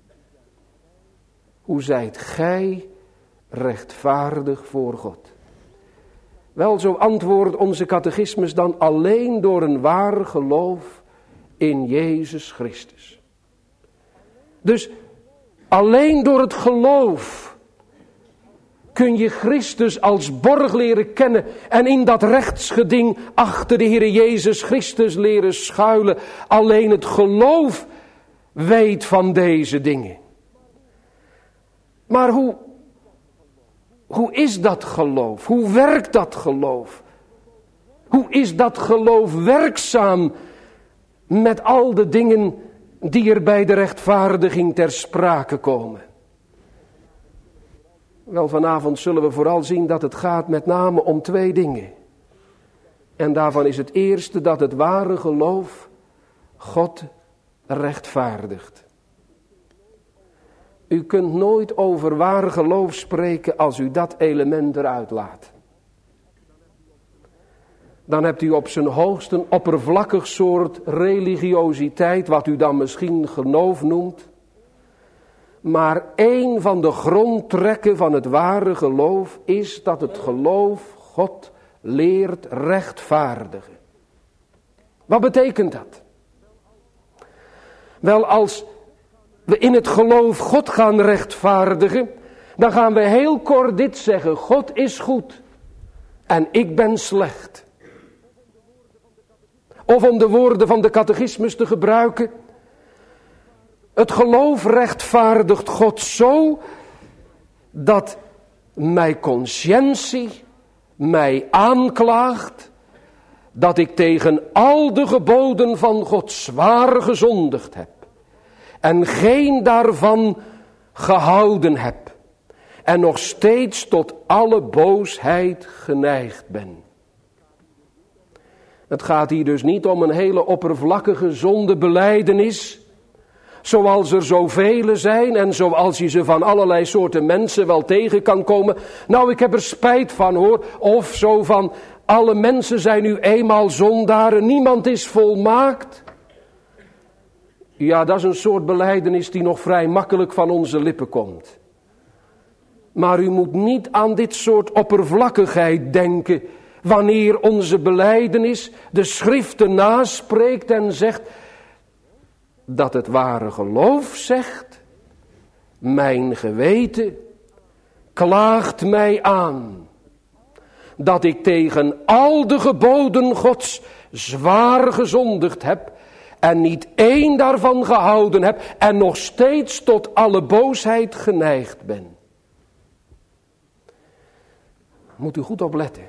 A: Hoe zijt gij rechtvaardig voor God? Wel, zo antwoordt onze catechismus dan alleen door een waar geloof in Jezus Christus. Dus alleen door het geloof kun je Christus als borg leren kennen en in dat rechtsgeding achter de Heer Jezus Christus leren schuilen. Alleen het geloof weet van deze dingen. Maar hoe is dat geloof? Hoe werkt dat geloof? Hoe is dat geloof werkzaam met al de dingen die er bij de rechtvaardiging ter sprake komen? Wel, vanavond zullen we vooral zien dat het gaat met name om 2 dingen. En daarvan is het eerste dat het ware geloof God rechtvaardigt. U kunt nooit over waar geloof spreken als u dat element eruit laat. Dan hebt u op zijn hoogst een oppervlakkig soort religiositeit, wat u dan misschien geloof noemt. Maar één van de grondtrekken van het ware geloof is dat het geloof God leert rechtvaardigen. Wat betekent dat? Wel, als we in het geloof God gaan rechtvaardigen, dan gaan we heel kort dit zeggen: God is goed en ik ben slecht. Of om de woorden van de catechismus te gebruiken: het geloof rechtvaardigt God zo dat mijn consciëntie mij aanklaagt dat ik tegen al de geboden van God zwaar gezondigd heb en geen daarvan gehouden heb en nog steeds tot alle boosheid geneigd ben. Het gaat hier dus niet om een hele oppervlakkige zondebelijdenis, zoals er zoveel zijn en zoals je ze van allerlei soorten mensen wel tegen kan komen. Nou, ik heb er spijt van, hoor. Of zo van, alle mensen zijn nu eenmaal zondaren, niemand is volmaakt. Ja, dat is een soort belijdenis die nog vrij makkelijk van onze lippen komt. Maar u moet niet aan dit soort oppervlakkigheid denken wanneer onze belijdenis de schriften naspreekt en zegt dat het ware geloof zegt: mijn geweten klaagt mij aan dat ik tegen al de geboden Gods zwaar gezondigd heb en niet één daarvan gehouden heb en nog steeds tot alle boosheid geneigd ben. Moet u goed opletten.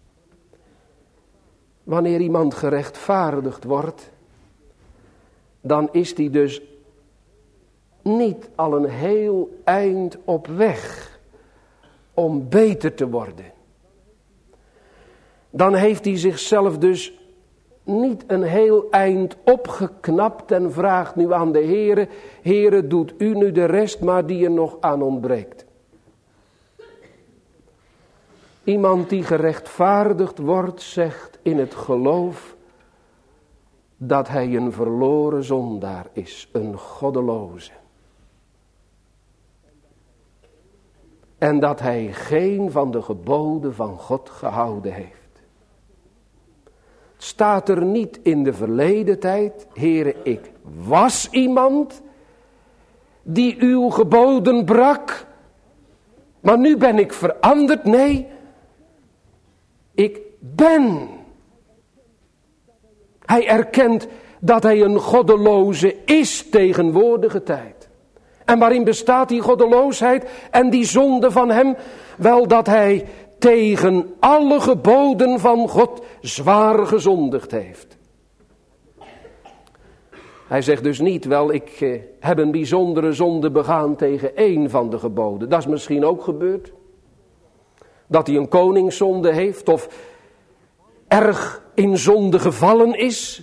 A: Wanneer iemand gerechtvaardigd wordt, dan is die dus niet al een heel eind op weg om beter te worden. Dan heeft hij zichzelf dus niet een heel eind opgeknapt en vraagt nu aan de Heere: Heere, doet u nu de rest maar die er nog aan ontbreekt. Iemand die gerechtvaardigd wordt, zegt in het geloof dat hij een verloren zondaar is, een goddeloze. En dat hij geen van de geboden van God gehouden heeft. Het staat er niet in de verleden tijd: Heere, ik was iemand die uw geboden brak, maar nu ben ik veranderd. Nee, ik ben. Hij erkent dat hij een goddeloze is tegenwoordige tijd. En waarin bestaat die goddeloosheid en die zonde van hem? Wel, dat hij tegen alle geboden van God zwaar gezondigd heeft. Hij zegt dus niet: wel, ik heb een bijzondere zonde begaan tegen één van de geboden. Dat is misschien ook gebeurd. Dat hij een koningszonde heeft of erg in zonde gevallen is.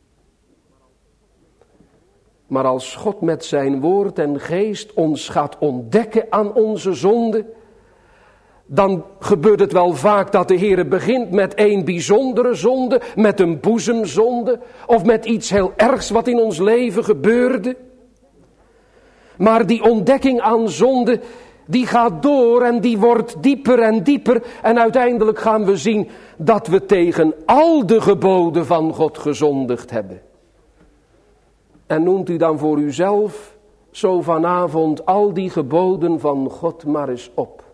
A: Maar als God met zijn woord en geest ons gaat ontdekken aan onze zonde, dan gebeurt het wel vaak dat de Heere begint met een bijzondere zonde, met een boezemzonde of met iets heel ergs wat in ons leven gebeurde. Maar die ontdekking aan zonde, die gaat door en die wordt dieper en dieper. En uiteindelijk gaan we zien dat we tegen al de geboden van God gezondigd hebben. En noemt u dan voor uzelf zo vanavond al die geboden van God maar eens op.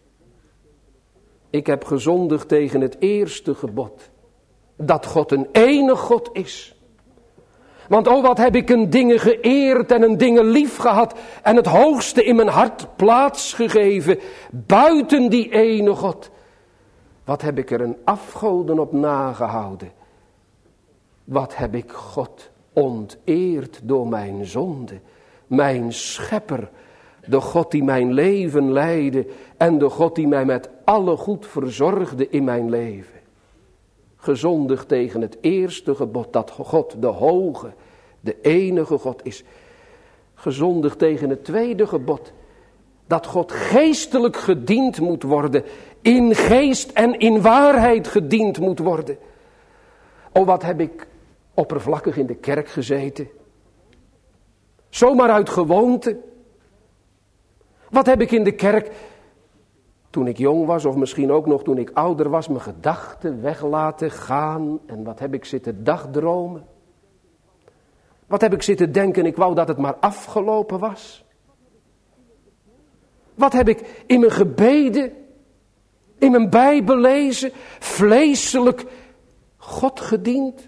A: Ik heb gezondigd tegen het eerste gebod. Dat God een enige God is. Want oh, wat heb ik een dingen geëerd en een dingen lief gehad en het hoogste in mijn hart plaats gegeven buiten die ene God. Wat heb ik er een afgoden op nagehouden. Wat heb ik God onteerd door mijn zonde. Mijn schepper, de God die mijn leven leidde en de God die mij met alle goed verzorgde in mijn leven. Gezondigd tegen het eerste gebod dat God de hoge, de enige God is. Gezondigd tegen het tweede gebod dat God geestelijk gediend moet worden. In geest en in waarheid gediend moet worden. Oh, wat heb ik oppervlakkig in de kerk gezeten. Zomaar uit gewoonte. Wat heb ik in de kerk, toen ik jong was of misschien ook nog toen ik ouder was, mijn gedachten weg laten gaan. En wat heb ik zitten dagdromen. Wat heb ik zitten denken, ik wou dat het maar afgelopen was. Wat heb ik in mijn gebeden, in mijn Bijbel lezen, vleeselijk God gediend.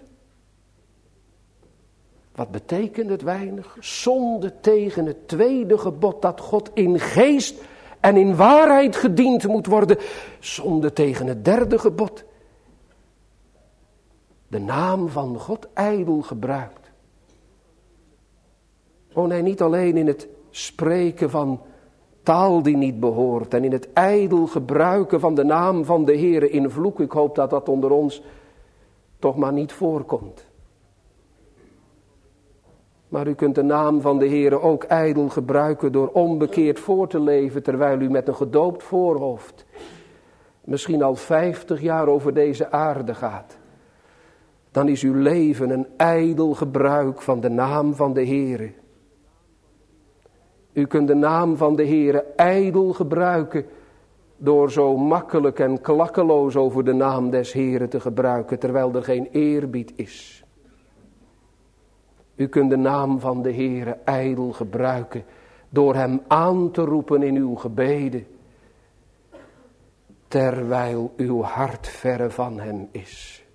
A: Wat betekent het weinig? Zonde tegen het tweede gebod dat God in geest en in waarheid gediend moet worden. Zonde tegen het derde gebod. De naam van God ijdel gebruikt. Oh nee, niet alleen in het spreken van taal die niet behoort en in het ijdel gebruiken van de naam van de Heere in vloek. Ik hoop dat dat onder ons toch maar niet voorkomt. Maar u kunt de naam van de Heere ook ijdel gebruiken door onbekeerd voor te leven terwijl u met een gedoopt voorhoofd misschien al 50 jaar over deze aarde gaat. Dan is uw leven een ijdel gebruik van de naam van de Heere. U kunt de naam van de Heere ijdel gebruiken door zo makkelijk en klakkeloos over de naam des Heeren te gebruiken terwijl er geen eerbied is. U kunt de naam van de Heere ijdel gebruiken door hem aan te roepen in uw gebeden. terwijl uw hart verre van hem is.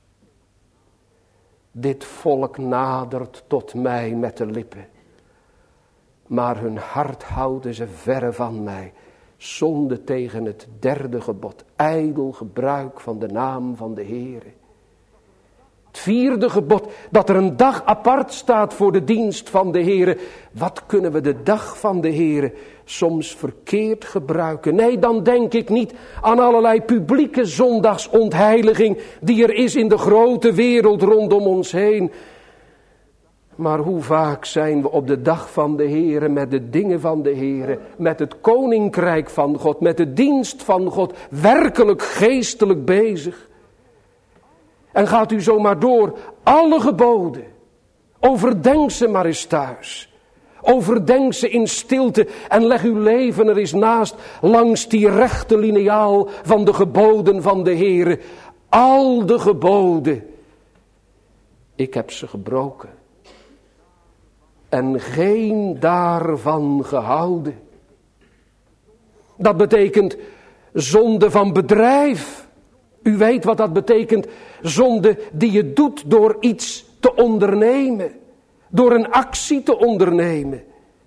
A: Dit volk nadert tot mij met de lippen, maar hun hart houden ze verre van mij. Zonde tegen het derde gebod, ijdel gebruik van de naam van de Heere. Het vierde gebod, dat er een dag apart staat voor de dienst van de Heere. Wat kunnen we de dag van de Heere soms verkeerd gebruiken? Nee, dan denk ik niet aan allerlei publieke zondagsontheiliging die er is in de grote wereld rondom ons heen. Maar hoe vaak zijn we op de dag van de Heere met de dingen van de Heere, met het koninkrijk van God, met de dienst van God, werkelijk geestelijk bezig. En gaat u zomaar door, alle geboden, overdenk ze maar eens thuis. Overdenk ze in stilte en leg uw leven er eens naast, langs die rechte liniaal van de geboden van de Heere. Al de geboden, ik heb ze gebroken. En geen daarvan gehouden. Dat betekent zonde van bedrijf. U weet wat dat betekent. Zonde die je doet door iets te ondernemen. Door een actie te ondernemen.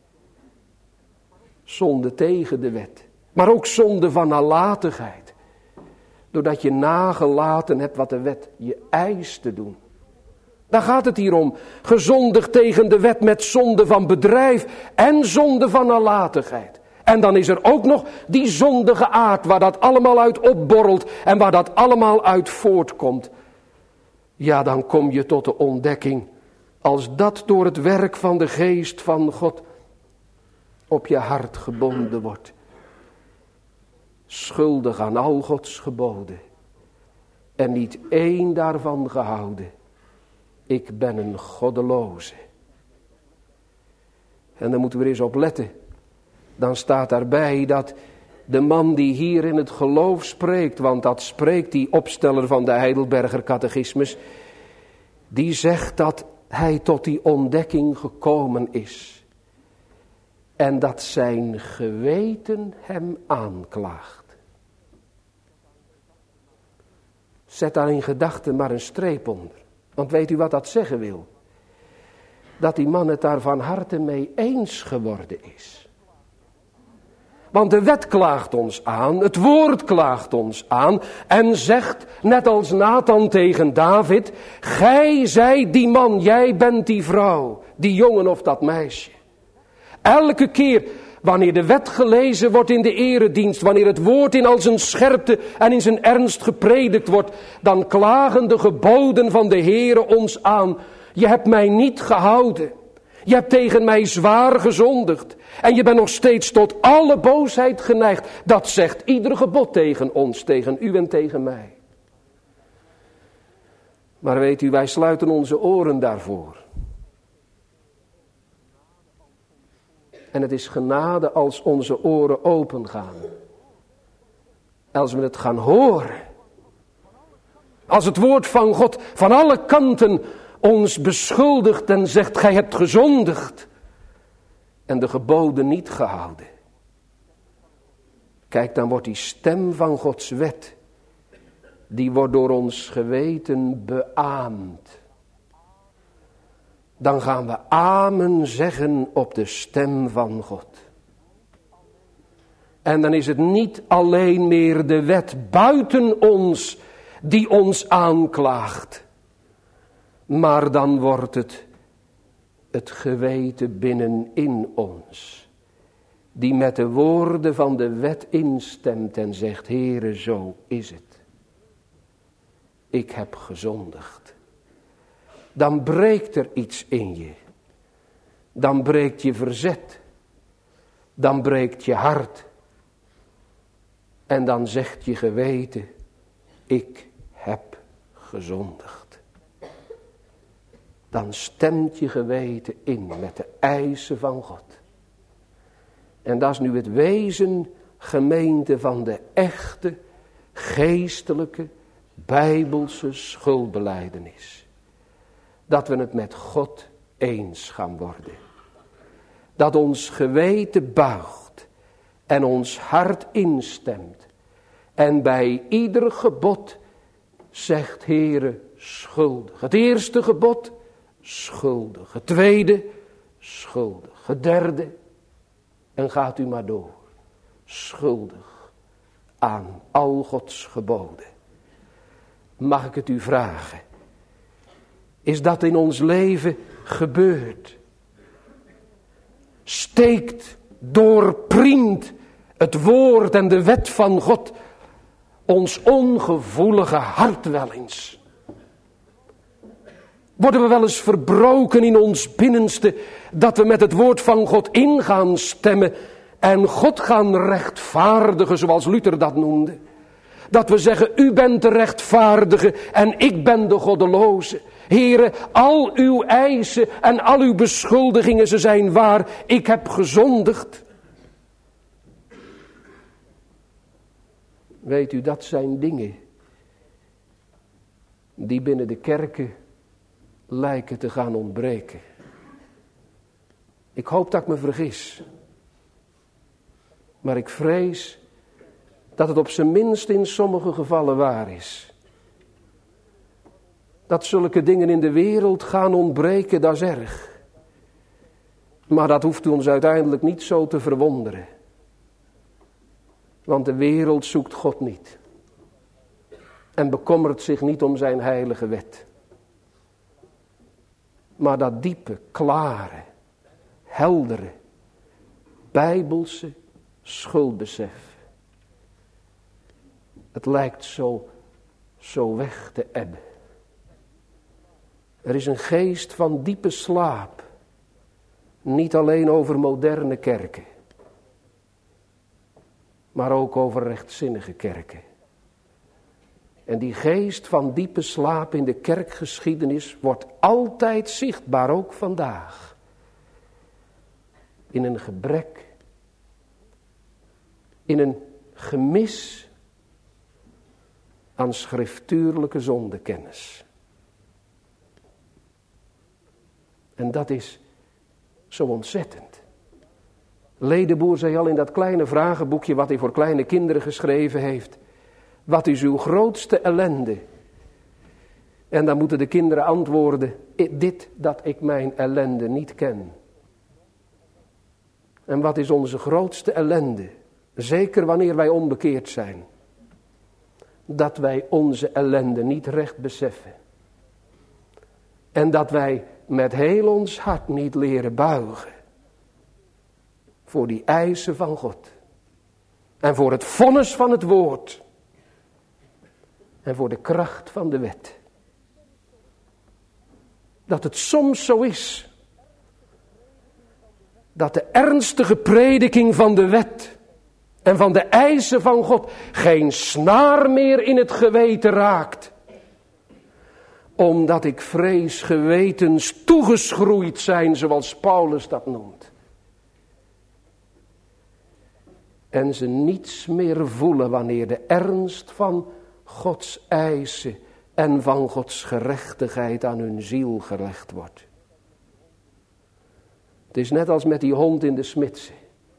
A: Zonde tegen de wet. Maar ook zonde van nalatigheid. Doordat je nagelaten hebt wat de wet je eist te doen. Daar gaat het hier om. Gezondigd tegen de wet met zonde van bedrijf en zonde van nalatigheid. En dan is er ook nog die zondige aard waar dat allemaal uit opborrelt en waar dat allemaal uit voortkomt. Ja, dan kom je tot de ontdekking, als dat door het werk van de geest van God op je hart gebonden wordt. Schuldig aan al Gods geboden en niet één daarvan gehouden. Ik ben een goddeloze. En daar moeten we eens op letten. Dan staat daarbij dat de man die hier in het geloof spreekt, want dat spreekt die opsteller van de Heidelberger Catechismus, die zegt dat hij tot die ontdekking gekomen is. En dat zijn geweten hem aanklaagt. Zet daar in gedachten maar een streep onder. Want weet u wat dat zeggen wil? Dat die man het daar van harte mee eens geworden is. Want de wet klaagt ons aan, het woord klaagt ons aan en zegt, net als Nathan tegen David, gij zijt die man, jij bent die vrouw, die jongen of dat meisje. Elke keer wanneer de wet gelezen wordt in de eredienst, wanneer het woord in al zijn scherpte en in zijn ernst gepredikt wordt, dan klagen de geboden van de Heere ons aan. Je hebt mij niet gehouden. Je hebt tegen mij zwaar gezondigd. En je bent nog steeds tot alle boosheid geneigd. Dat zegt ieder gebod tegen ons, tegen u en tegen mij. Maar weet u, wij sluiten onze oren daarvoor. En het is genade als onze oren open gaan. Als we het gaan horen. Als het woord van God van alle kanten ons beschuldigt en zegt, gij hebt gezondigd. En de geboden niet gehouden. Kijk, dan wordt die stem van Gods wet, die wordt door ons geweten beaamd. Dan gaan we amen zeggen op de stem van God. En dan is het niet alleen meer de wet buiten ons die ons aanklaagt. Maar dan wordt het geweten binnenin ons. Die met de woorden van de wet instemt en zegt, Heere, zo is het. Ik heb gezondigd. Dan breekt er iets in je. Dan breekt je verzet. Dan breekt je hart. En dan zegt je geweten, ik heb gezondigd. Dan stemt je geweten in met de eisen van God. En dat is nu het wezen, gemeente, van de echte, geestelijke, bijbelse schuldbelijdenis. Dat we het met God eens gaan worden. Dat ons geweten buigt en ons hart instemt. En bij ieder gebod zegt Heere schuldig. Het eerste gebod schuldig. Het tweede schuldig. Het derde, en gaat u maar door, schuldig aan al Gods geboden. Mag ik het u vragen? Is dat in ons leven gebeurd? Steekt, doorpriemt het woord en de wet van God ons ongevoelige hart wel eens? Worden we wel eens verbroken in ons binnenste, dat we met het woord van God in gaan stemmen en God gaan rechtvaardigen, zoals Luther dat noemde? Dat we zeggen, u bent de rechtvaardige en ik ben de goddeloze. Heere, al uw eisen en al uw beschuldigingen, ze zijn waar. Ik heb gezondigd. Weet u, dat zijn dingen die binnen de kerken lijken te gaan ontbreken. Ik hoop dat ik me vergis. Maar ik vrees dat het op zijn minst in sommige gevallen waar is. Dat zulke dingen in de wereld gaan ontbreken, dat is erg. Maar dat hoeft ons uiteindelijk niet zo te verwonderen. Want de wereld zoekt God niet. En bekommert zich niet om zijn heilige wet. Maar dat diepe, klare, heldere, bijbelse schuldbesef. Het lijkt zo weg te ebben. Er is een geest van diepe slaap. Niet alleen over moderne kerken. Maar ook over rechtzinnige kerken. En die geest van diepe slaap in de kerkgeschiedenis wordt altijd zichtbaar, ook vandaag. In een gebrek. In een gemis aan schriftuurlijke zondekennis. En dat is zo ontzettend. Ledenboer zei al in dat kleine vragenboekje wat hij voor kleine kinderen geschreven heeft. Wat is uw grootste ellende? En dan moeten de kinderen antwoorden, dit dat ik mijn ellende niet ken. En wat is onze grootste ellende? Zeker wanneer wij onbekeerd zijn. Dat wij onze ellende niet recht beseffen. En dat wij met heel ons hart niet leren buigen. Voor die eisen van God. En voor het vonnis van het woord. En voor de kracht van de wet. Dat het soms zo is. Dat de ernstige prediking van de wet. En van de eisen van God. Geen snaar meer in het geweten raakt. Omdat ik vrees gewetens toegeschroeid zijn, zoals Paulus dat noemt. En ze niets meer voelen wanneer de ernst van Gods eisen en van Gods gerechtigheid aan hun ziel gelegd wordt. Het is net als met die hond in de smidse.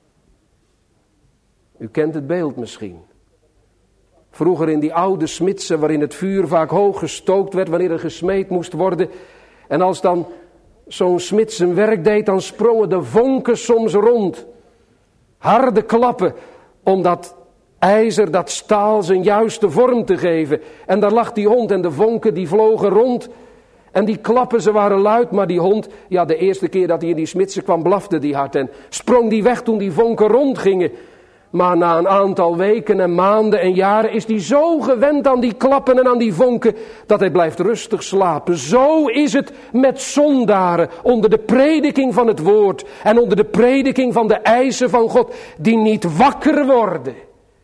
A: U kent het beeld misschien. Vroeger in die oude smidse waarin het vuur vaak hoog gestookt werd wanneer er gesmeed moest worden. En als dan zo'n smid zijn werk deed, dan sprongen de vonken soms rond. Harde klappen om dat ijzer, dat staal zijn juiste vorm te geven. En daar lag die hond en de vonken die vlogen rond. En die klappen, ze waren luid, maar die hond, ja, de eerste keer dat hij in die smidse kwam, blafte die hard. En sprong die weg toen die vonken rondgingen. Maar na een aantal weken en maanden en jaren is hij zo gewend aan die klappen en aan die vonken, dat hij blijft rustig slapen. Zo is het met zondaren onder de prediking van het woord en onder de prediking van de eisen van God, die niet wakker worden.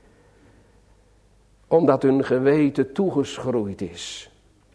A: Omdat hun geweten toegeschroeid is.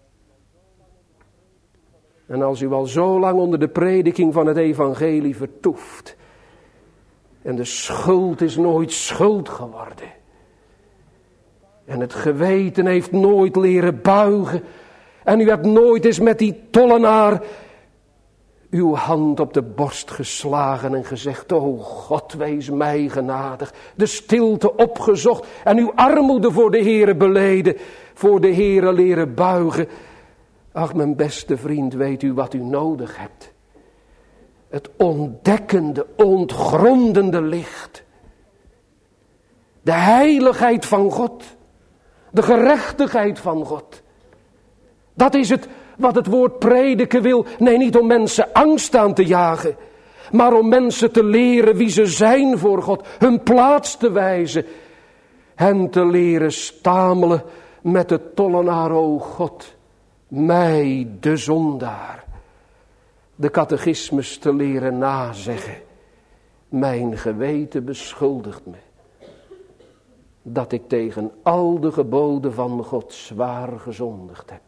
A: En als u al zo lang onder de prediking van het evangelie vertoeft, en de schuld is nooit schuld geworden. En het geweten heeft nooit leren buigen. En u hebt nooit eens met die tollenaar uw hand op de borst geslagen en gezegd, o God, wees mij genadig. De stilte opgezocht en uw armoede voor de Heere beleden, voor de Heere leren buigen. Ach, mijn beste vriend, weet u wat u nodig hebt? Het ontdekkende, ontgrondende licht. De heiligheid van God. De gerechtigheid van God. Dat is het wat het woord prediken wil. Nee, niet om mensen angst aan te jagen. Maar om mensen te leren wie ze zijn voor God. Hun plaats te wijzen. Hen te leren stamelen met de tollenaar, o God. Mij, de zondaar. De catechismus te leren nazeggen. Mijn geweten beschuldigt me. Dat ik tegen al de geboden van God zwaar gezondigd heb.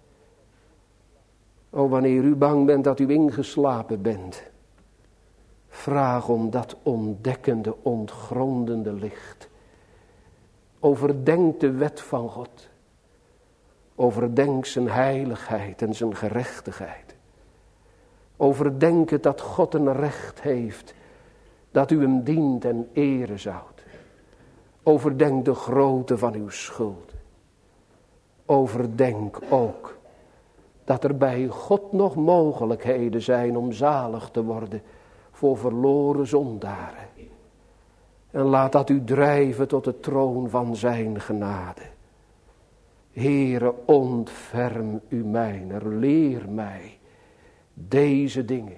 A: O, wanneer u bang bent dat u ingeslapen bent. Vraag om dat ontdekkende, ontgrondende licht. Overdenk de wet van God. Overdenk zijn heiligheid en zijn gerechtigheid. Overdenk het dat God een recht heeft. Dat u hem dient en ere zoudt. Overdenk de grootte van uw schuld. Overdenk ook dat er bij God nog mogelijkheden zijn om zalig te worden voor verloren zondaren. En laat dat u drijven tot de troon van zijn genade. Heere, ontferm u mijner, leer mij deze dingen.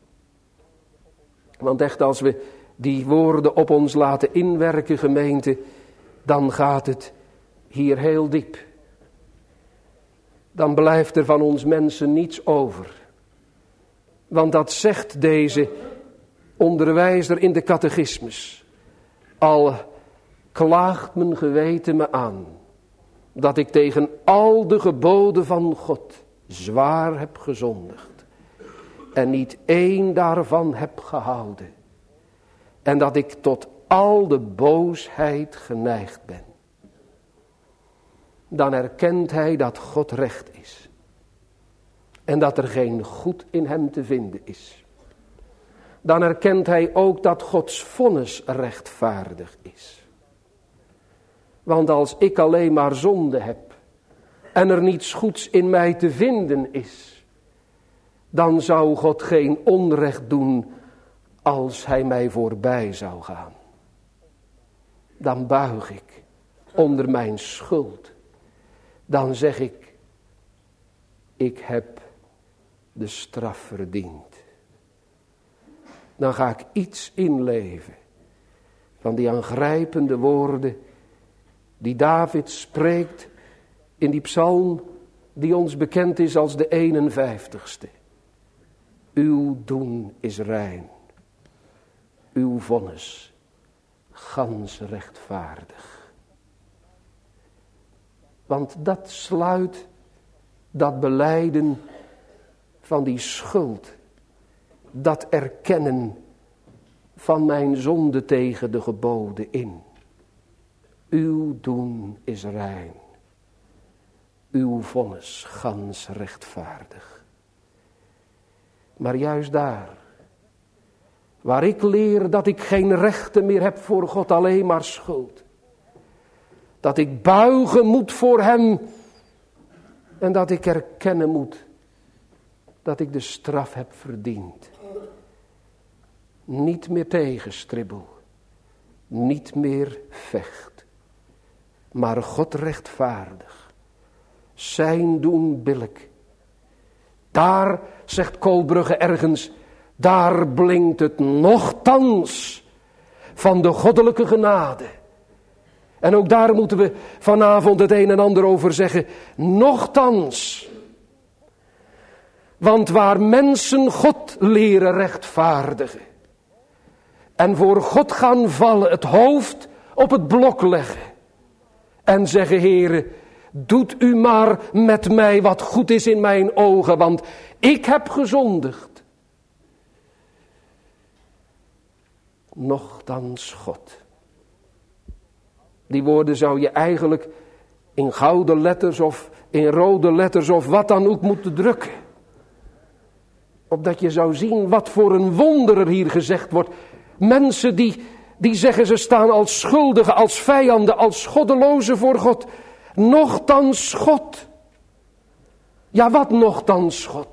A: Want echt, als we die woorden op ons laten inwerken, gemeente, dan gaat het hier heel diep. Dan blijft er van ons mensen niets over. Want dat zegt deze onderwijzer in de catechismus. Al klaagt mijn geweten me aan, dat ik tegen al de geboden van God zwaar heb gezondigd. En niet één daarvan heb gehouden. En dat ik tot al de boosheid geneigd ben. Dan erkent hij dat God recht is. En dat er geen goed in hem te vinden is. Dan erkent hij ook dat Gods vonnis rechtvaardig is. Want als ik alleen maar zonde heb en er niets goeds in mij te vinden is, dan zou God geen onrecht doen als hij mij voorbij zou gaan. Dan buig ik onder mijn schuld. Dan zeg ik heb de straf verdiend. Dan ga ik iets inleven van die aangrijpende woorden die David spreekt in die psalm die ons bekend is als de 51ste. Uw doen is rein. Uw vonnis gans rechtvaardig. Want dat sluit dat belijden van die schuld, dat erkennen van mijn zonde tegen de geboden in. Uw doen is rein. Uw vonnis gans rechtvaardig. Maar juist daar, waar ik leer dat ik geen rechten meer heb voor God, alleen maar schuld. Dat ik buigen moet voor hem. En dat ik erkennen moet dat ik de straf heb verdiend. Niet meer tegenstribbel. Niet meer vecht. Maar God rechtvaardig. Zijn doen billijk. Daar, zegt Koolbrugge ergens, daar blinkt het nochtans van de goddelijke genade. En ook daar moeten we vanavond het een en ander over zeggen. Nochtans. Want waar mensen God leren rechtvaardigen. En voor God gaan vallen, het hoofd op het blok leggen. En zeggen, Heere, doet u maar met mij wat goed is in mijn ogen, want ik heb gezondigd. Nochtans God. Die woorden zou je eigenlijk in gouden letters of in rode letters of wat dan ook moeten drukken. Opdat je zou zien wat voor een wonder er hier gezegd wordt. Mensen die zeggen ze staan als schuldigen, als vijanden, als goddelozen voor God. Nochtans God. Ja, wat nochtans God?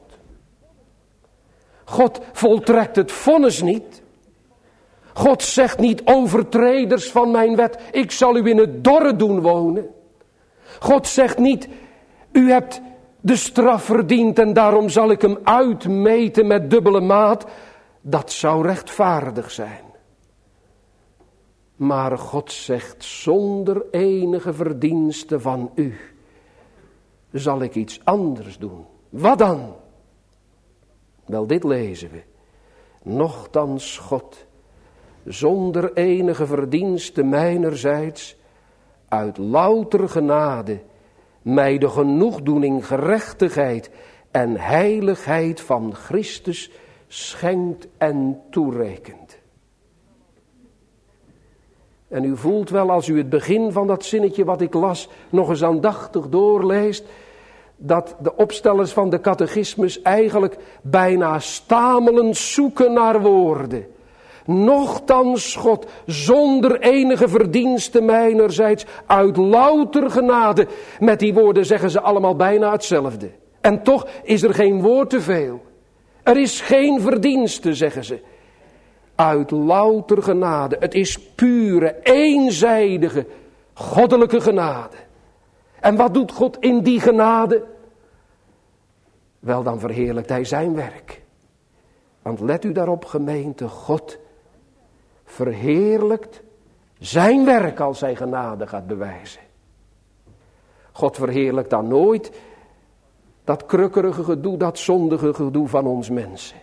A: God voltrekt het vonnis niet. God zegt niet, overtreders van mijn wet, ik zal u in het dorre doen wonen. God zegt niet, u hebt de straf verdiend en daarom zal ik hem uitmeten met dubbele maat. Dat zou rechtvaardig zijn. Maar God zegt, zonder enige verdienste van u zal ik iets anders doen. Wat dan? Wel, dit lezen we. Nochtans God, zonder enige verdienste mijnerzijds, uit louter genade, mij de genoegdoening, gerechtigheid en heiligheid van Christus schenkt en toerekent. En u voelt wel, als u het begin van dat zinnetje wat ik las nog eens aandachtig doorleest, dat de opstellers van de catechismus eigenlijk bijna stamelend zoeken naar woorden. Nochtans God, zonder enige verdienste mijnerzijds, uit louter genade. Met die woorden zeggen ze allemaal bijna hetzelfde. En toch is er geen woord te veel. Er is geen verdienste, zeggen ze. Uit louter genade. Het is pure, eenzijdige, goddelijke genade. En wat doet God in die genade? Wel, dan verheerlijkt hij zijn werk. Want let u daarop, gemeente, God verheerlijkt zijn werk als hij genade gaat bewijzen. God verheerlijkt dan nooit dat krukkerige gedoe, dat zondige gedoe van ons mensen.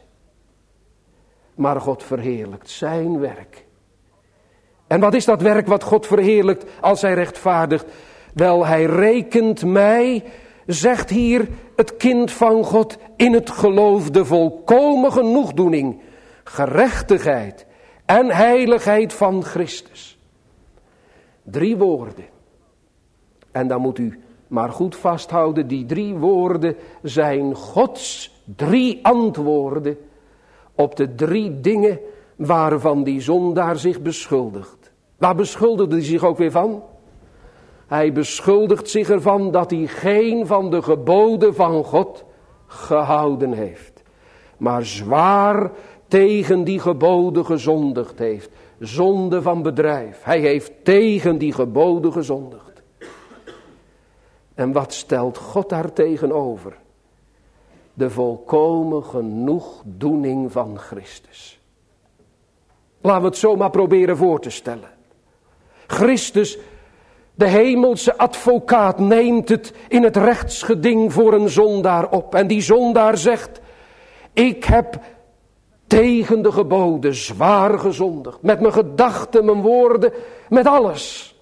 A: Maar God verheerlijkt zijn werk. En wat is dat werk wat God verheerlijkt als hij rechtvaardigt? Wel, hij rekent mij, zegt hier het kind van God, in het geloof de volkomen genoegdoening, gerechtigheid en heiligheid van Christus. 3 woorden. En dan moet u maar goed vasthouden, die 3 woorden zijn Gods 3 antwoorden op de 3 dingen waarvan die zondaar zich beschuldigt. Waar beschuldigde hij zich ook weer van? Hij beschuldigt zich ervan dat hij geen van de geboden van God gehouden heeft. Maar zwaar tegen die geboden gezondigd heeft. Zonde van bedrijf. Hij heeft tegen die geboden gezondigd. En wat stelt God daar tegenover? De volkomen genoegdoening van Christus. Laten we het zomaar proberen voor te stellen. Christus, de hemelse advocaat, neemt het in het rechtsgeding voor een zondaar op. En die zondaar zegt, ik heb tegen de geboden zwaar gezondigd. Met mijn gedachten, mijn woorden, met alles.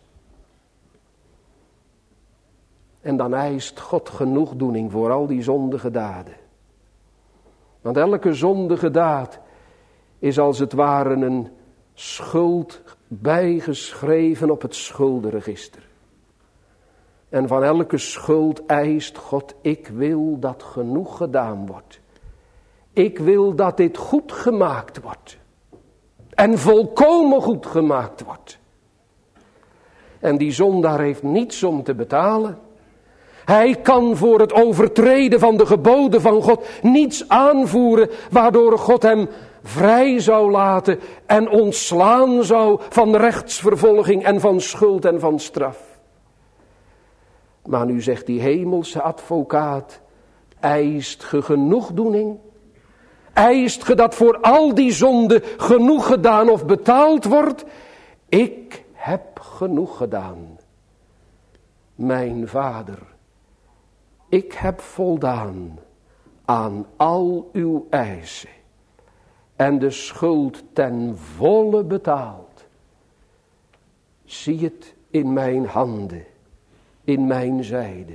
A: En dan eist God genoegdoening voor al die zondige daden. Want elke zondige daad is als het ware een schuld bijgeschreven op het schuldenregister. En van elke schuld eist God, ik wil dat genoeg gedaan wordt. Ik wil dat dit goed gemaakt wordt. En volkomen goed gemaakt wordt. En die zondaar heeft niets om te betalen. Hij kan voor het overtreden van de geboden van God niets aanvoeren waardoor God hem vrij zou laten en ontslaan zou van rechtsvervolging en van schuld en van straf. Maar nu zegt die hemelse advocaat, eist ge genoegdoening? Eist ge dat voor al die zonden genoeg gedaan of betaald wordt? Ik heb genoeg gedaan. Mijn Vader, ik heb voldaan aan al uw eisen en de schuld ten volle betaald. Zie het in mijn handen, in mijn zijde.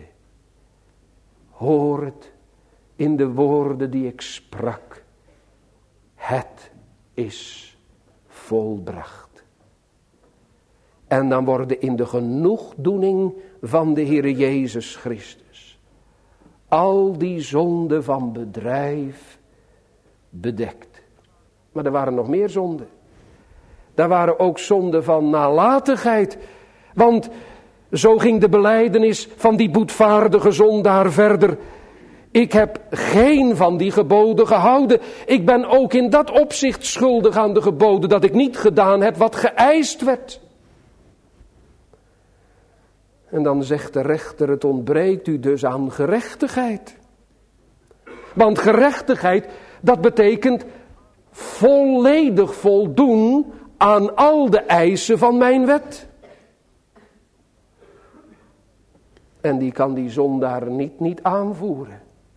A: Hoor het in de woorden die ik sprak. Het is volbracht. En dan worden in de genoegdoening van de Heere Jezus Christus al die zonden van bedrijf bedekt. Maar er waren nog meer zonden. Daar waren ook zonden van nalatigheid. Want zo ging de belijdenis van die boetvaardige zondaar verder. Ik heb geen van die geboden gehouden. Ik ben ook in dat opzicht schuldig aan de geboden, dat ik niet gedaan heb wat geëist werd. En dan zegt de rechter, het ontbreekt u dus aan gerechtigheid. Want gerechtigheid, dat betekent volledig voldoen aan al de eisen van mijn wet. En die kan die zondaar niet aanvoeren.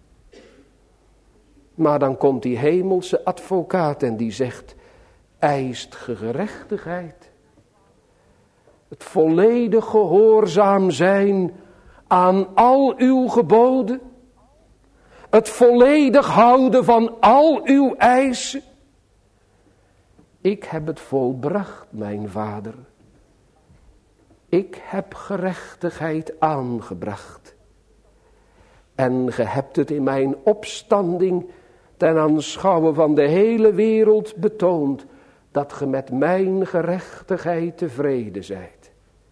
A: Maar dan komt die hemelse advocaat en die zegt, eist gerechtigheid. Het volledig gehoorzaam zijn aan al uw geboden. Het volledig houden van al uw eisen. Ik heb het volbracht, mijn vader. Ik heb gerechtigheid aangebracht. En ge hebt het in mijn opstanding ten aanschouwen van de hele wereld betoond, dat ge met mijn gerechtigheid tevreden zijt.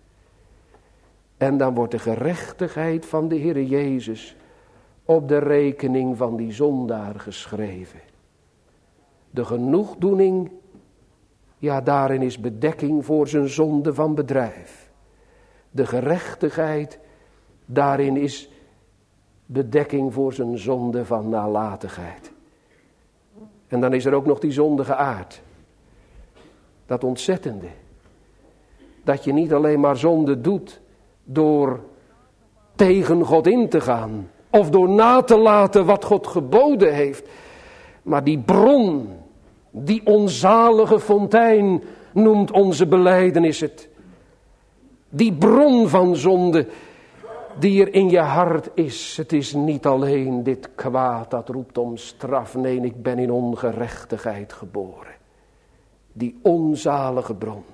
A: En dan wordt de gerechtigheid van de Heere Jezus op de rekening van die zondaar geschreven. De genoegdoening, ja, daarin is bedekking voor zijn zonde van bedrijf. De gerechtigheid, daarin is bedekking voor zijn zonde van nalatigheid. En dan is er ook nog die zondige aard. Dat ontzettende. Dat je niet alleen maar zonde doet door tegen God in te gaan. Of door na te laten wat God geboden heeft. Maar die bron, die onzalige fontein noemt onze belijdenis het. Die bron van zonde die er in je hart is. Het is niet alleen dit kwaad dat roept om straf. Nee, ik ben in ongerechtigheid geboren. Die onzalige bron.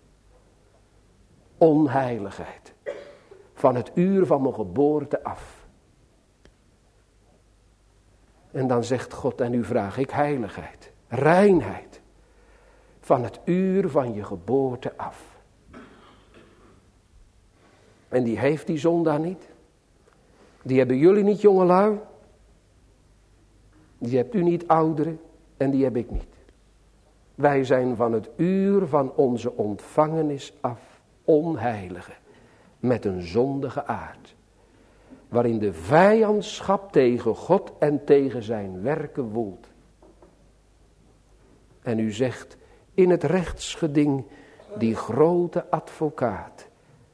A: Onheiligheid. Van het uur van mijn geboorte af. En dan zegt God, en nu vraag ik heiligheid. Reinheid. Van het uur van je geboorte af. En die heeft die zondaar niet. Die hebben jullie niet, jongelui. Die hebt u niet, ouderen. En die heb ik niet. Wij zijn van het uur van onze ontvangenis af onheiligen. Met een zondige aard. Waarin de vijandschap tegen God en tegen zijn werken woelt. En u zegt in het rechtsgeding, die grote advocaat,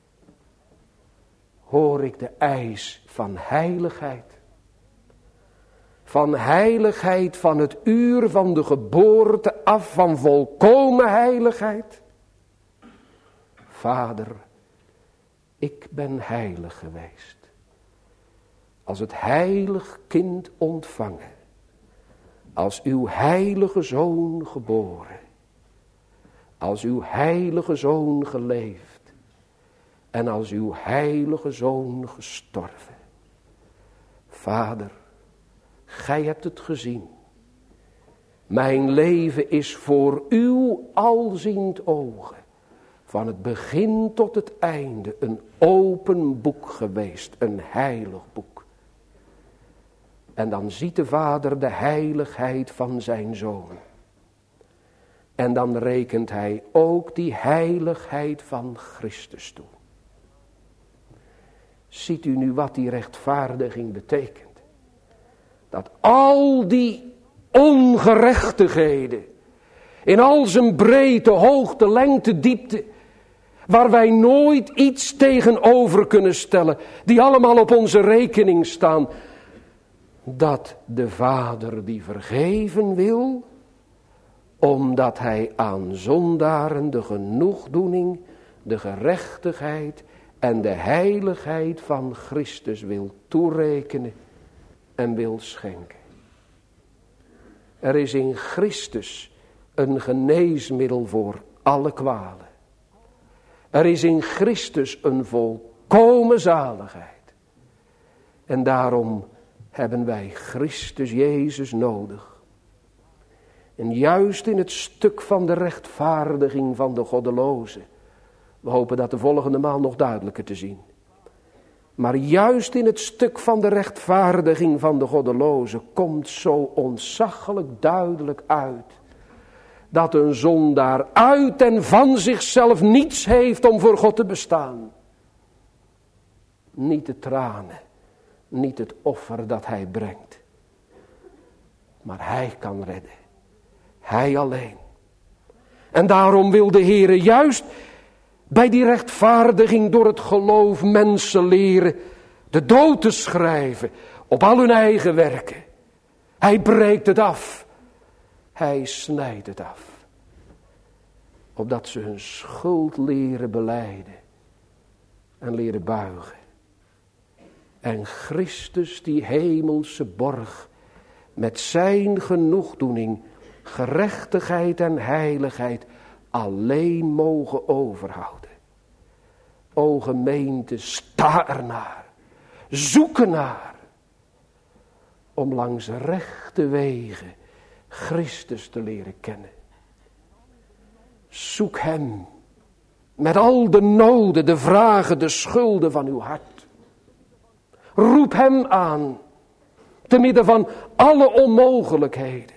A: hoor ik de eis van heiligheid. Van heiligheid van het uur van de geboorte af, van volkomen heiligheid. Vader, ik ben heilig geweest. Als het heilig kind ontvangen. Als uw heilige zoon geboren. Als uw heilige zoon geleefd. En als uw heilige zoon gestorven. Vader, gij hebt het gezien. Mijn leven is voor uw alziend ogen. Van het begin tot het einde een open boek geweest. Een heilig boek. En dan ziet de Vader de heiligheid van zijn Zoon. En dan rekent hij ook die heiligheid van Christus toe. Ziet u nu wat die rechtvaardiging betekent? Dat al die ongerechtigheden, in al zijn breedte, hoogte, lengte, diepte, waar wij nooit iets tegenover kunnen stellen, die allemaal op onze rekening staan, dat de Vader die vergeven wil, omdat hij aan zondaren de genoegdoening, de gerechtigheid en de heiligheid van Christus wil toerekenen en wil schenken. Er is in Christus een geneesmiddel voor alle kwalen. Er is in Christus een volkomen zaligheid. En daarom hebben wij Christus Jezus nodig. En juist in het stuk van de rechtvaardiging van de goddeloze. We hopen dat de volgende maal nog duidelijker te zien. Maar juist in het stuk van de rechtvaardiging van de goddeloze komt zo ontzaglijk duidelijk uit. Dat een zondaar uit en van zichzelf niets heeft om voor God te bestaan. Niet de tranen, niet het offer dat hij brengt. Maar hij kan redden. Hij alleen. En daarom wil de Heere juist bij die rechtvaardiging door het geloof mensen leren de dood te schrijven op al hun eigen werken. Hij breekt het af. Hij snijdt het af. Opdat ze hun schuld leren belijden en leren buigen. En Christus die hemelse borg met zijn genoegdoening, gerechtigheid en heiligheid alleen mogen overhouden. O gemeente, sta ernaar, zoek ernaar, om langs rechte wegen Christus te leren kennen. Zoek hem met al de noden, de vragen, de schulden van uw hart. Roep hem aan, te midden van alle onmogelijkheden.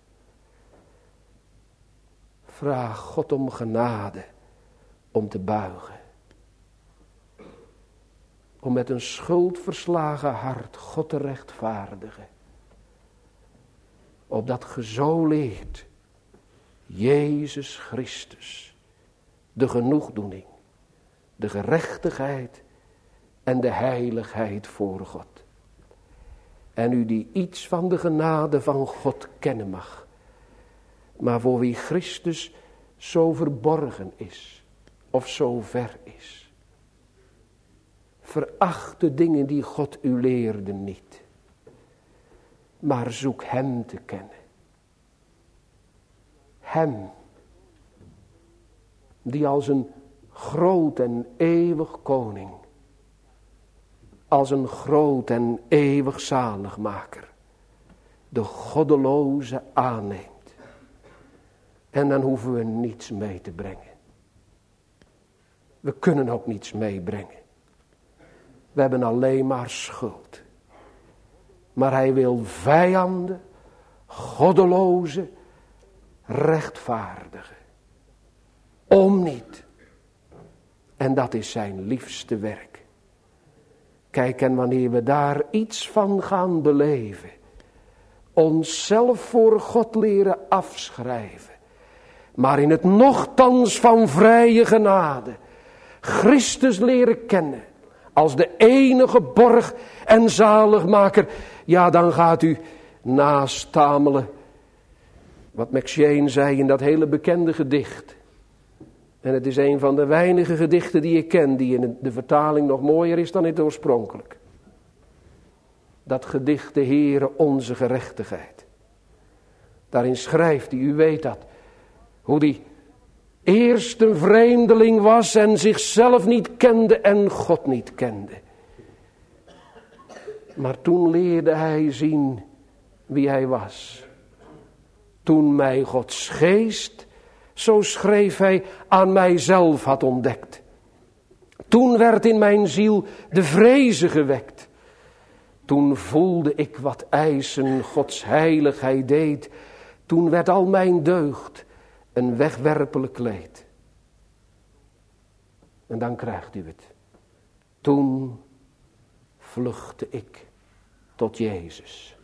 A: Vraag God om genade, om te buigen. Om met een schuldverslagen hart God te rechtvaardigen. Opdat ge zo leert, Jezus Christus, de genoegdoening, de gerechtigheid en de heiligheid voor God. En u die iets van de genade van God kennen mag, maar voor wie Christus zo verborgen is, of zo ver is. Veracht de dingen die God u leerde niet, maar zoek hem te kennen. Hem, die als een groot en eeuwig koning, als een groot en eeuwig zaligmaker, de goddeloze aanneemt. En dan hoeven we niets mee te brengen. We kunnen ook niets meebrengen. We hebben alleen maar schuld. Maar hij wil vijanden, goddeloze, rechtvaardigen. Om niet. En dat is zijn liefste werk. Kijk, en wanneer we daar iets van gaan beleven, onszelf voor God leren afschrijven, maar in het nochtans van vrije genade Christus leren kennen als de enige borg en zaligmaker, ja, dan gaat u nastamelen wat McCheyne zei in dat hele bekende gedicht. En het is een van de weinige gedichten die ik ken, die in de vertaling nog mooier is dan in het oorspronkelijk. Dat gedicht, de Heere onze gerechtigheid. Daarin schrijft hij, u weet dat, hoe die eerst een vreemdeling was en zichzelf niet kende en God niet kende. Maar toen leerde hij zien wie hij was. Toen mij Gods geest, zo schreef hij, aan mijzelf had ontdekt. Toen werd in mijn ziel de vreze gewekt. Toen voelde ik wat eisen Gods heiligheid deed. Toen werd al mijn deugd een wegwerpelijk kleed. En dan krijgt u het. Toen vluchtte ik tot Jezus.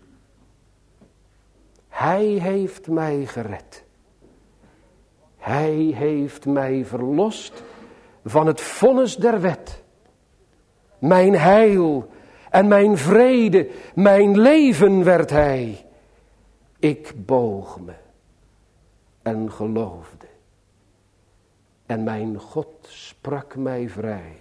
A: Hij heeft mij gered. Hij heeft mij verlost van het vonnis der wet. Mijn heil en mijn vrede, mijn leven werd hij. Ik boog me en geloofde. En mijn God sprak mij vrij.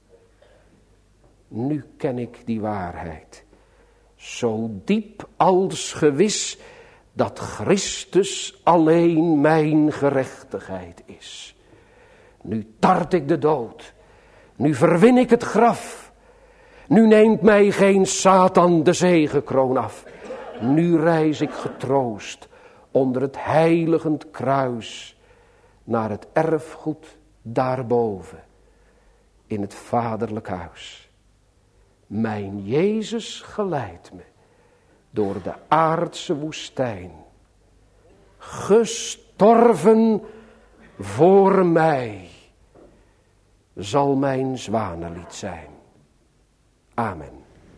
A: Nu ken ik die waarheid. Zo diep als gewis dat Christus alleen mijn gerechtigheid is. Nu tart ik de dood. Nu verwin ik het graf. Nu neemt mij geen Satan de zegekroon af. Nu reis ik getroost onder het heiligend kruis naar het erfgoed daarboven in het vaderlijk huis. Mijn Jezus geleidt me door de aardse woestijn, gestorven voor mij, zal mijn zwanenlied zijn. Amen.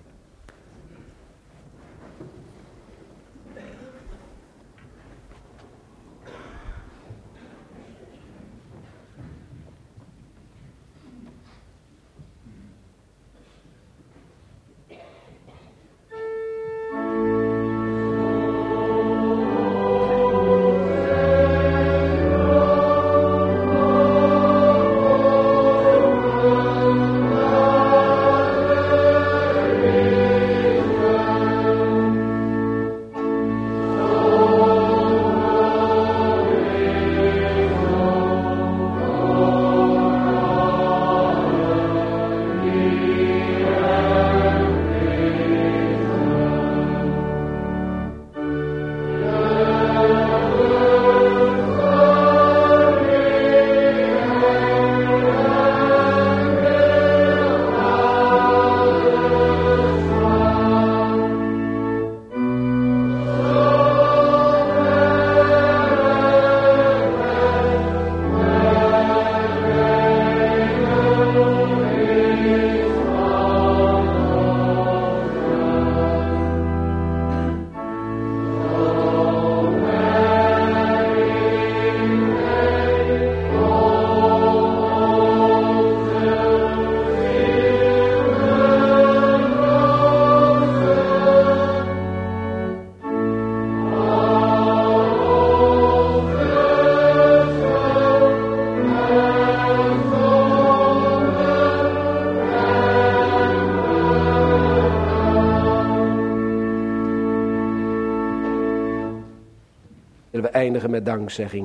A: We eindigen met dankzegging.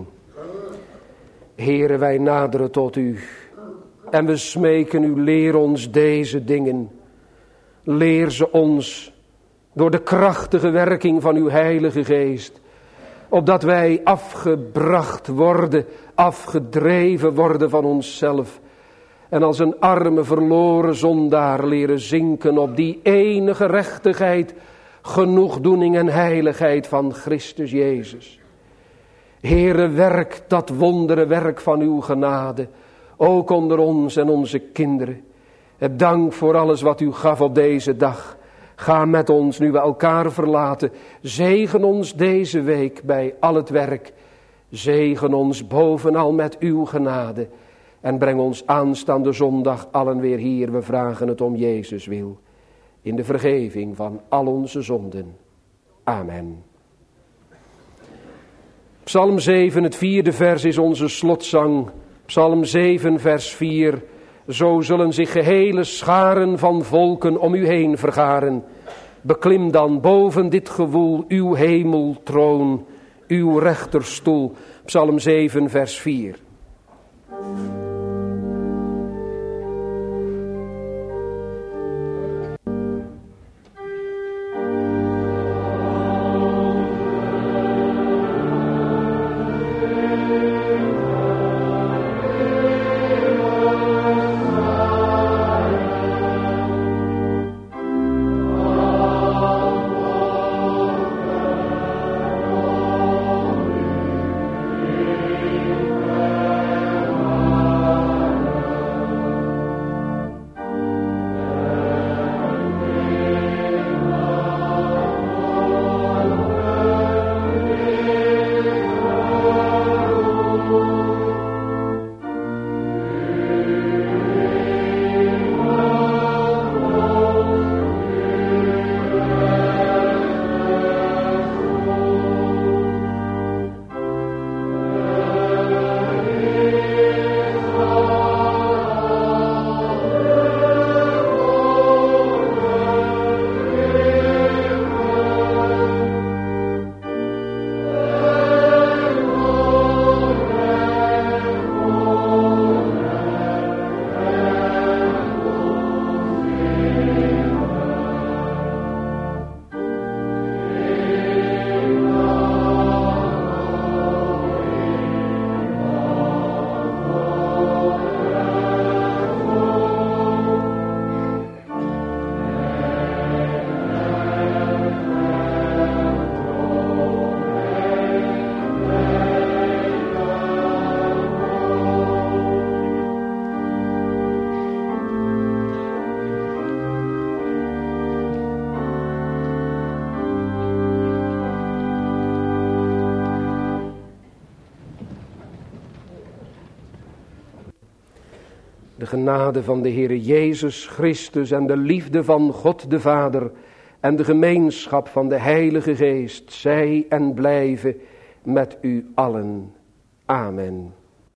A: Heere, wij naderen tot u en we smeken u, leer ons deze dingen. Leer ze ons door de krachtige werking van uw Heilige Geest, opdat wij afgebracht worden, afgedreven worden van onszelf en als een arme verloren zondaar leren zinken op die ene gerechtigheid, genoegdoening en heiligheid van Christus Jezus. Heere, werk dat wonderenwerk van uw genade, ook onder ons en onze kinderen. Heb dank voor alles wat u gaf op deze dag. Ga met ons nu we elkaar verlaten. Zegen ons deze week bij al het werk. Zegen ons bovenal met uw genade. En breng ons aanstaande zondag allen weer hier. We vragen het om Jezus wil. In de vergeving van al onze zonden. Amen. Psalm 7, het 4e vers is onze slotzang. Psalm 7, vers 4. Zo zullen zich gehele scharen van volken om u heen vergaren. Beklim dan boven dit gewoel uw hemeltroon, uw rechterstoel. Psalm 7, vers 4. genade van de Heere Jezus Christus en de liefde van God de Vader en de gemeenschap van de Heilige Geest zij en blijven met u allen. Amen.